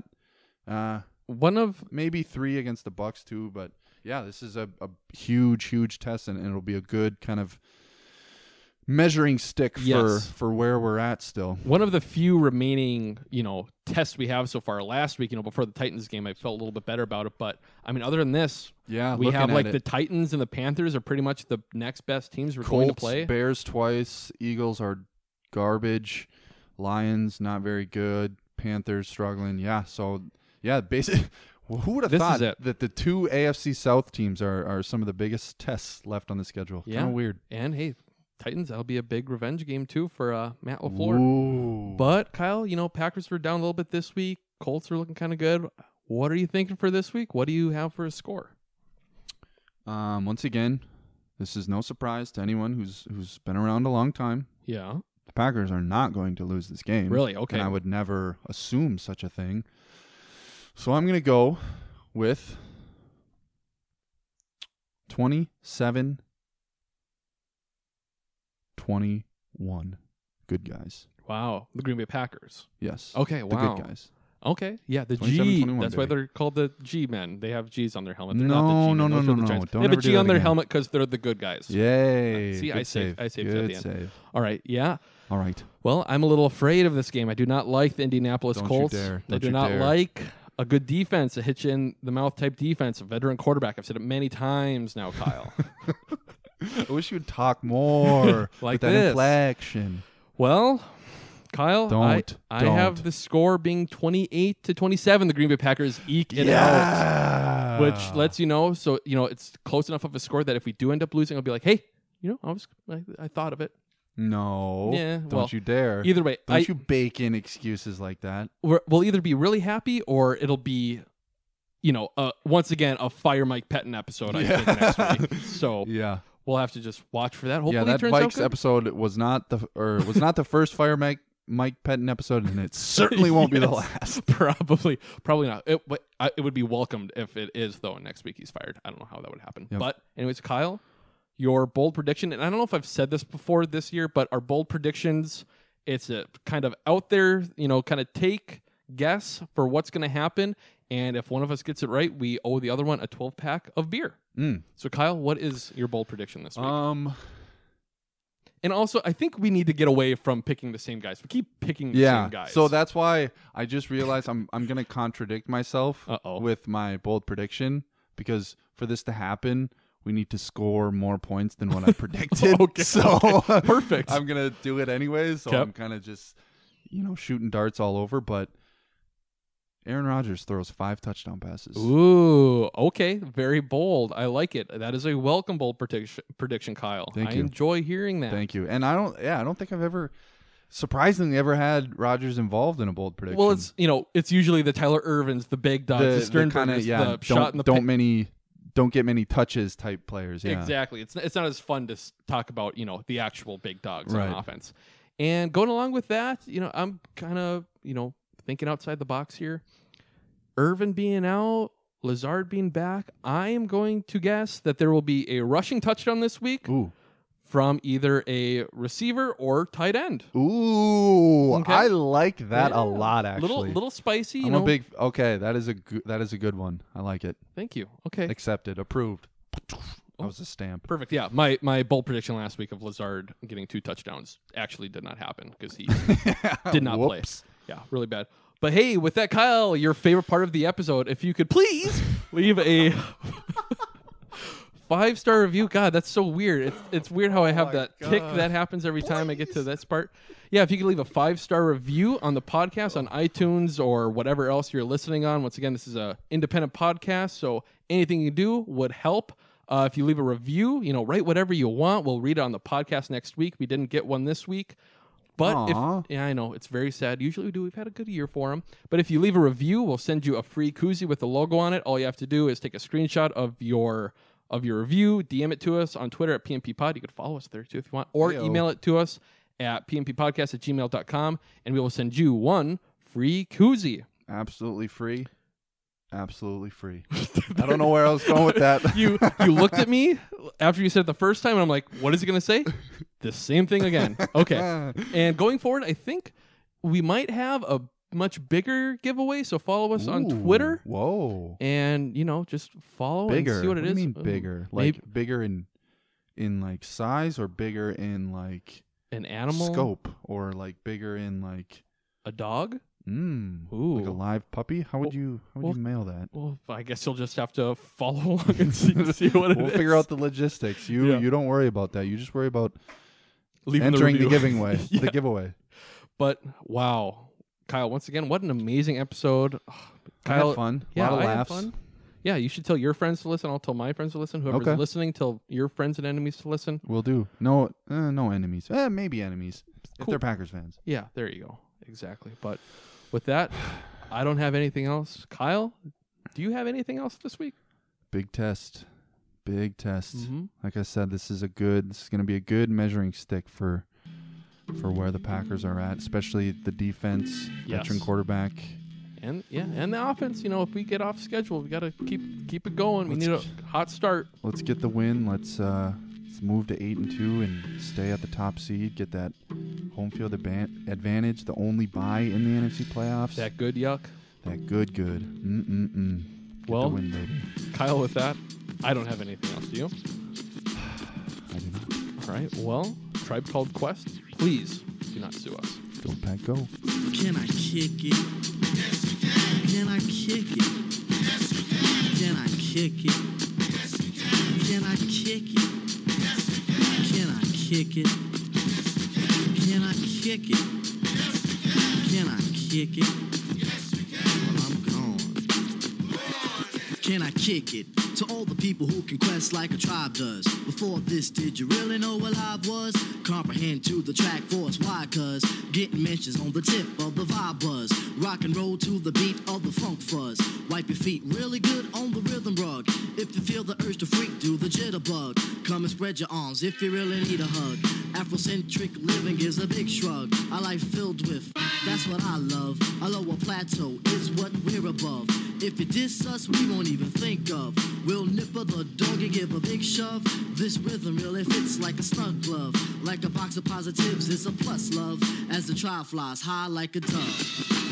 maybe 3 against the Bucs too. But yeah, this is a huge test, and it'll be a good kind of measuring stick for where we're at still. One of the few remaining, tests we have so far. Last week, before the Titans game, I felt a little bit better about it. But I mean, other than this, we have the Titans and the Panthers are pretty much the next best teams we're going to play. Bears twice, Eagles are garbage, Lions not very good, Panthers struggling. Yeah, so yeah, basically, who would have thought that the 2 AFC South teams are some of the biggest tests left on the schedule? Yeah, kind of weird. And hey, Titans, that'll be a big revenge game too for Matt LaFleur. Ooh. But Kyle, Packers were down a little bit this week. Colts are looking kind of good. What are you thinking for this week? What do you have for a score? Once again, this is no surprise to anyone who's been around a long time. Yeah. The Packers are not going to lose this game. Really? Okay. And I would never assume such a thing. So I'm going to go with 27-21. Good guys. Wow. The Green Bay Packers. Yes. Okay, wow. The good guys. Okay, yeah, the 27, G. 21, That's why baby. they're called the G men. They have G's on their helmet. They're No, not the G no, men. no, Those no, are the no. Giants. Don't They have a ever do G that on their again. helmet because they're the good guys. Yay. See, Good I saved it Good at the end. save. All right, yeah. All right. Well, I'm a little afraid of this game. I do not like the Indianapolis Don't Colts. you dare. I Don't do you not dare. like a good defense, a hitch in the mouth type defense, a veteran quarterback. I've said it many times now, Kyle. I wish you'd talk more Like with that this. inflection. Well, Kyle, I Don't. have the score being 28-27. The Green Bay Packers eke it out, which lets you know. So it's close enough of a score that if we do end up losing, I'll be like, hey, I thought of it. No. Yeah, Don't well, you dare. Either way, Don't you bake in excuses like that. We'll either be really happy or it'll be, once again a Fire Mike Pettin episode. I think next week. So yeah. We'll have to just watch for that. Hopefully, Yeah, that it turns out Vikes good. episode was not the first Fire Mike Pettin episode, and it certainly won't be the last. Probably not. It would be welcomed if it is, though. Next week he's fired. I don't know how that would happen. Yep. But anyways, Kyle, your bold prediction, and I don't know if I've said this before this year, but our bold predictions, it's a kind of out there, kind of take guess for what's going to happen. And if one of us gets it right, we owe the other one a 12-pack of beer. So, Kyle, what is your bold prediction this week? And also, I think we need to get away from picking the same guys. We keep picking the same guys. So that's why I just realized I'm going to contradict myself with my bold prediction, because for this to happen, we need to score more points than what I predicted. Okay. Perfect. I'm going to do it anyways. So Yep. I'm kind of just, shooting darts all over. But Aaron Rodgers throws 5 touchdown passes. Ooh, okay. Very bold. I like it. That is a welcome bold prediction, Kyle. Thank I you. enjoy hearing that. Thank you. And I don't think I've ever, surprisingly, had Rodgers involved in a bold prediction. Well, it's usually the Tyler Irvins, the big dogs, the Sternbergers, the shot in the don't get many touches type players. Yeah. Exactly. It's not as fun to talk about, the actual big dogs Right. on offense. And going along with that, I'm kind of, thinking outside the box here. Irvin being out, Lazard being back, I am going to guess that there will be a rushing touchdown this week from either a receiver or tight end. Ooh, Okay. I like that a lot. Actually, Little spicy. I'm a big. Okay, that is a good one. I like it. Thank you. Okay, Accepted. Approved. That was a stamp. Perfect. Yeah, my bold prediction last week of Lazard getting 2 touchdowns actually did not happen because he did not play. Whoops. Yeah, really bad. But hey, with that, Kyle, your favorite part of the episode, if you could please leave a 5-star review. God, that's so weird. It's weird how I have that tick that happens every time I get to this part. Yeah, if you could leave a 5-star review on the podcast on iTunes or whatever else you're listening on. Once again, this is a independent podcast, so anything you do would help. If you leave a review, write whatever you want. We'll read it on the podcast next week. We didn't get one this week. But I know it's very sad. Usually we've had a good year for them. But if you leave a review, we'll send you a free koozie with the logo on it. All you have to do is take a screenshot of your review, DM it to us on Twitter at PMPPod. You could follow us there too if you want, or email it to us at pmppodcast@gmail.com, and we will send you one free koozie. Absolutely free. Absolutely free. I don't know where I was going with that. You looked at me after you said it the first time, and I'm like, what is he going to say? The same thing again. Okay. And going forward, I think we might have a much bigger giveaway, so follow us on Twitter. Whoa. And, just follow and see what it is. What do you mean bigger? Like bigger in like size, or bigger in like an animal scope, or like bigger in like a dog? Like a live puppy? How would you mail that? Well, I guess you'll just have to follow along and see what it is. We'll figure out the logistics. You don't worry about that. You just worry about entering the giveaway. But wow, Kyle, once again, what an amazing episode. Kyle, I had fun. Yeah, a lot of I had laughs. fun. Yeah, you should tell your friends to listen. I'll tell my friends to listen. Whoever's listening, tell your friends and enemies to listen. Will do. No enemies. Maybe enemies if they're Packers fans. Yeah, there you go. Exactly. But with that, I don't have anything else. Kyle, do you have anything else this week? Big test. Mm-hmm. Like I said, this is going to be a good measuring stick for where the Packers are at, especially the defense, veteran quarterback. And the offense, if we get off schedule, we got to keep it going. We need a hot start. Let's get the win. Let's move to 8-2 and stay at the top seed. Get that home field advantage, the only bye in the NFC playoffs. That good yuck. That good. Get Well, the win, baby. Kyle, with that, I don't have anything else. Do you? I do not. All right. Well, Tribe Called Quest, please do not sue us. Go, Pack, go. Can I kick it? Yes, you can. Can I kick it? Yes, you can. Can I kick it? Yes, you can. Can I kick it? Yes, you can. Can I kick it? Can I kick it? Yes, you can. Can I kick it? Yes, you can. Well, I'm gone. Can I kick it? To all the people who can quest like a tribe does. Before this, did you really know what live was? Comprehend to the track force, why? Cuz getting mentions on the tip of the vibe buzz. Rock and roll to the beat of the funk fuzz. Wipe your feet really good on the rhythm rug. If you feel the urge to freak, do the jitterbug. Come and spread your arms if you really need a hug. Afrocentric living is a big shrug. A life filled with, that's what I love. A lower plateau is what we're above. If you diss us, we won't even think of. We'll nipper the dog and give a big shove. This rhythm really fits like a snug glove. Like a box of positives, it's a plus love. As the trial flies high like a dove.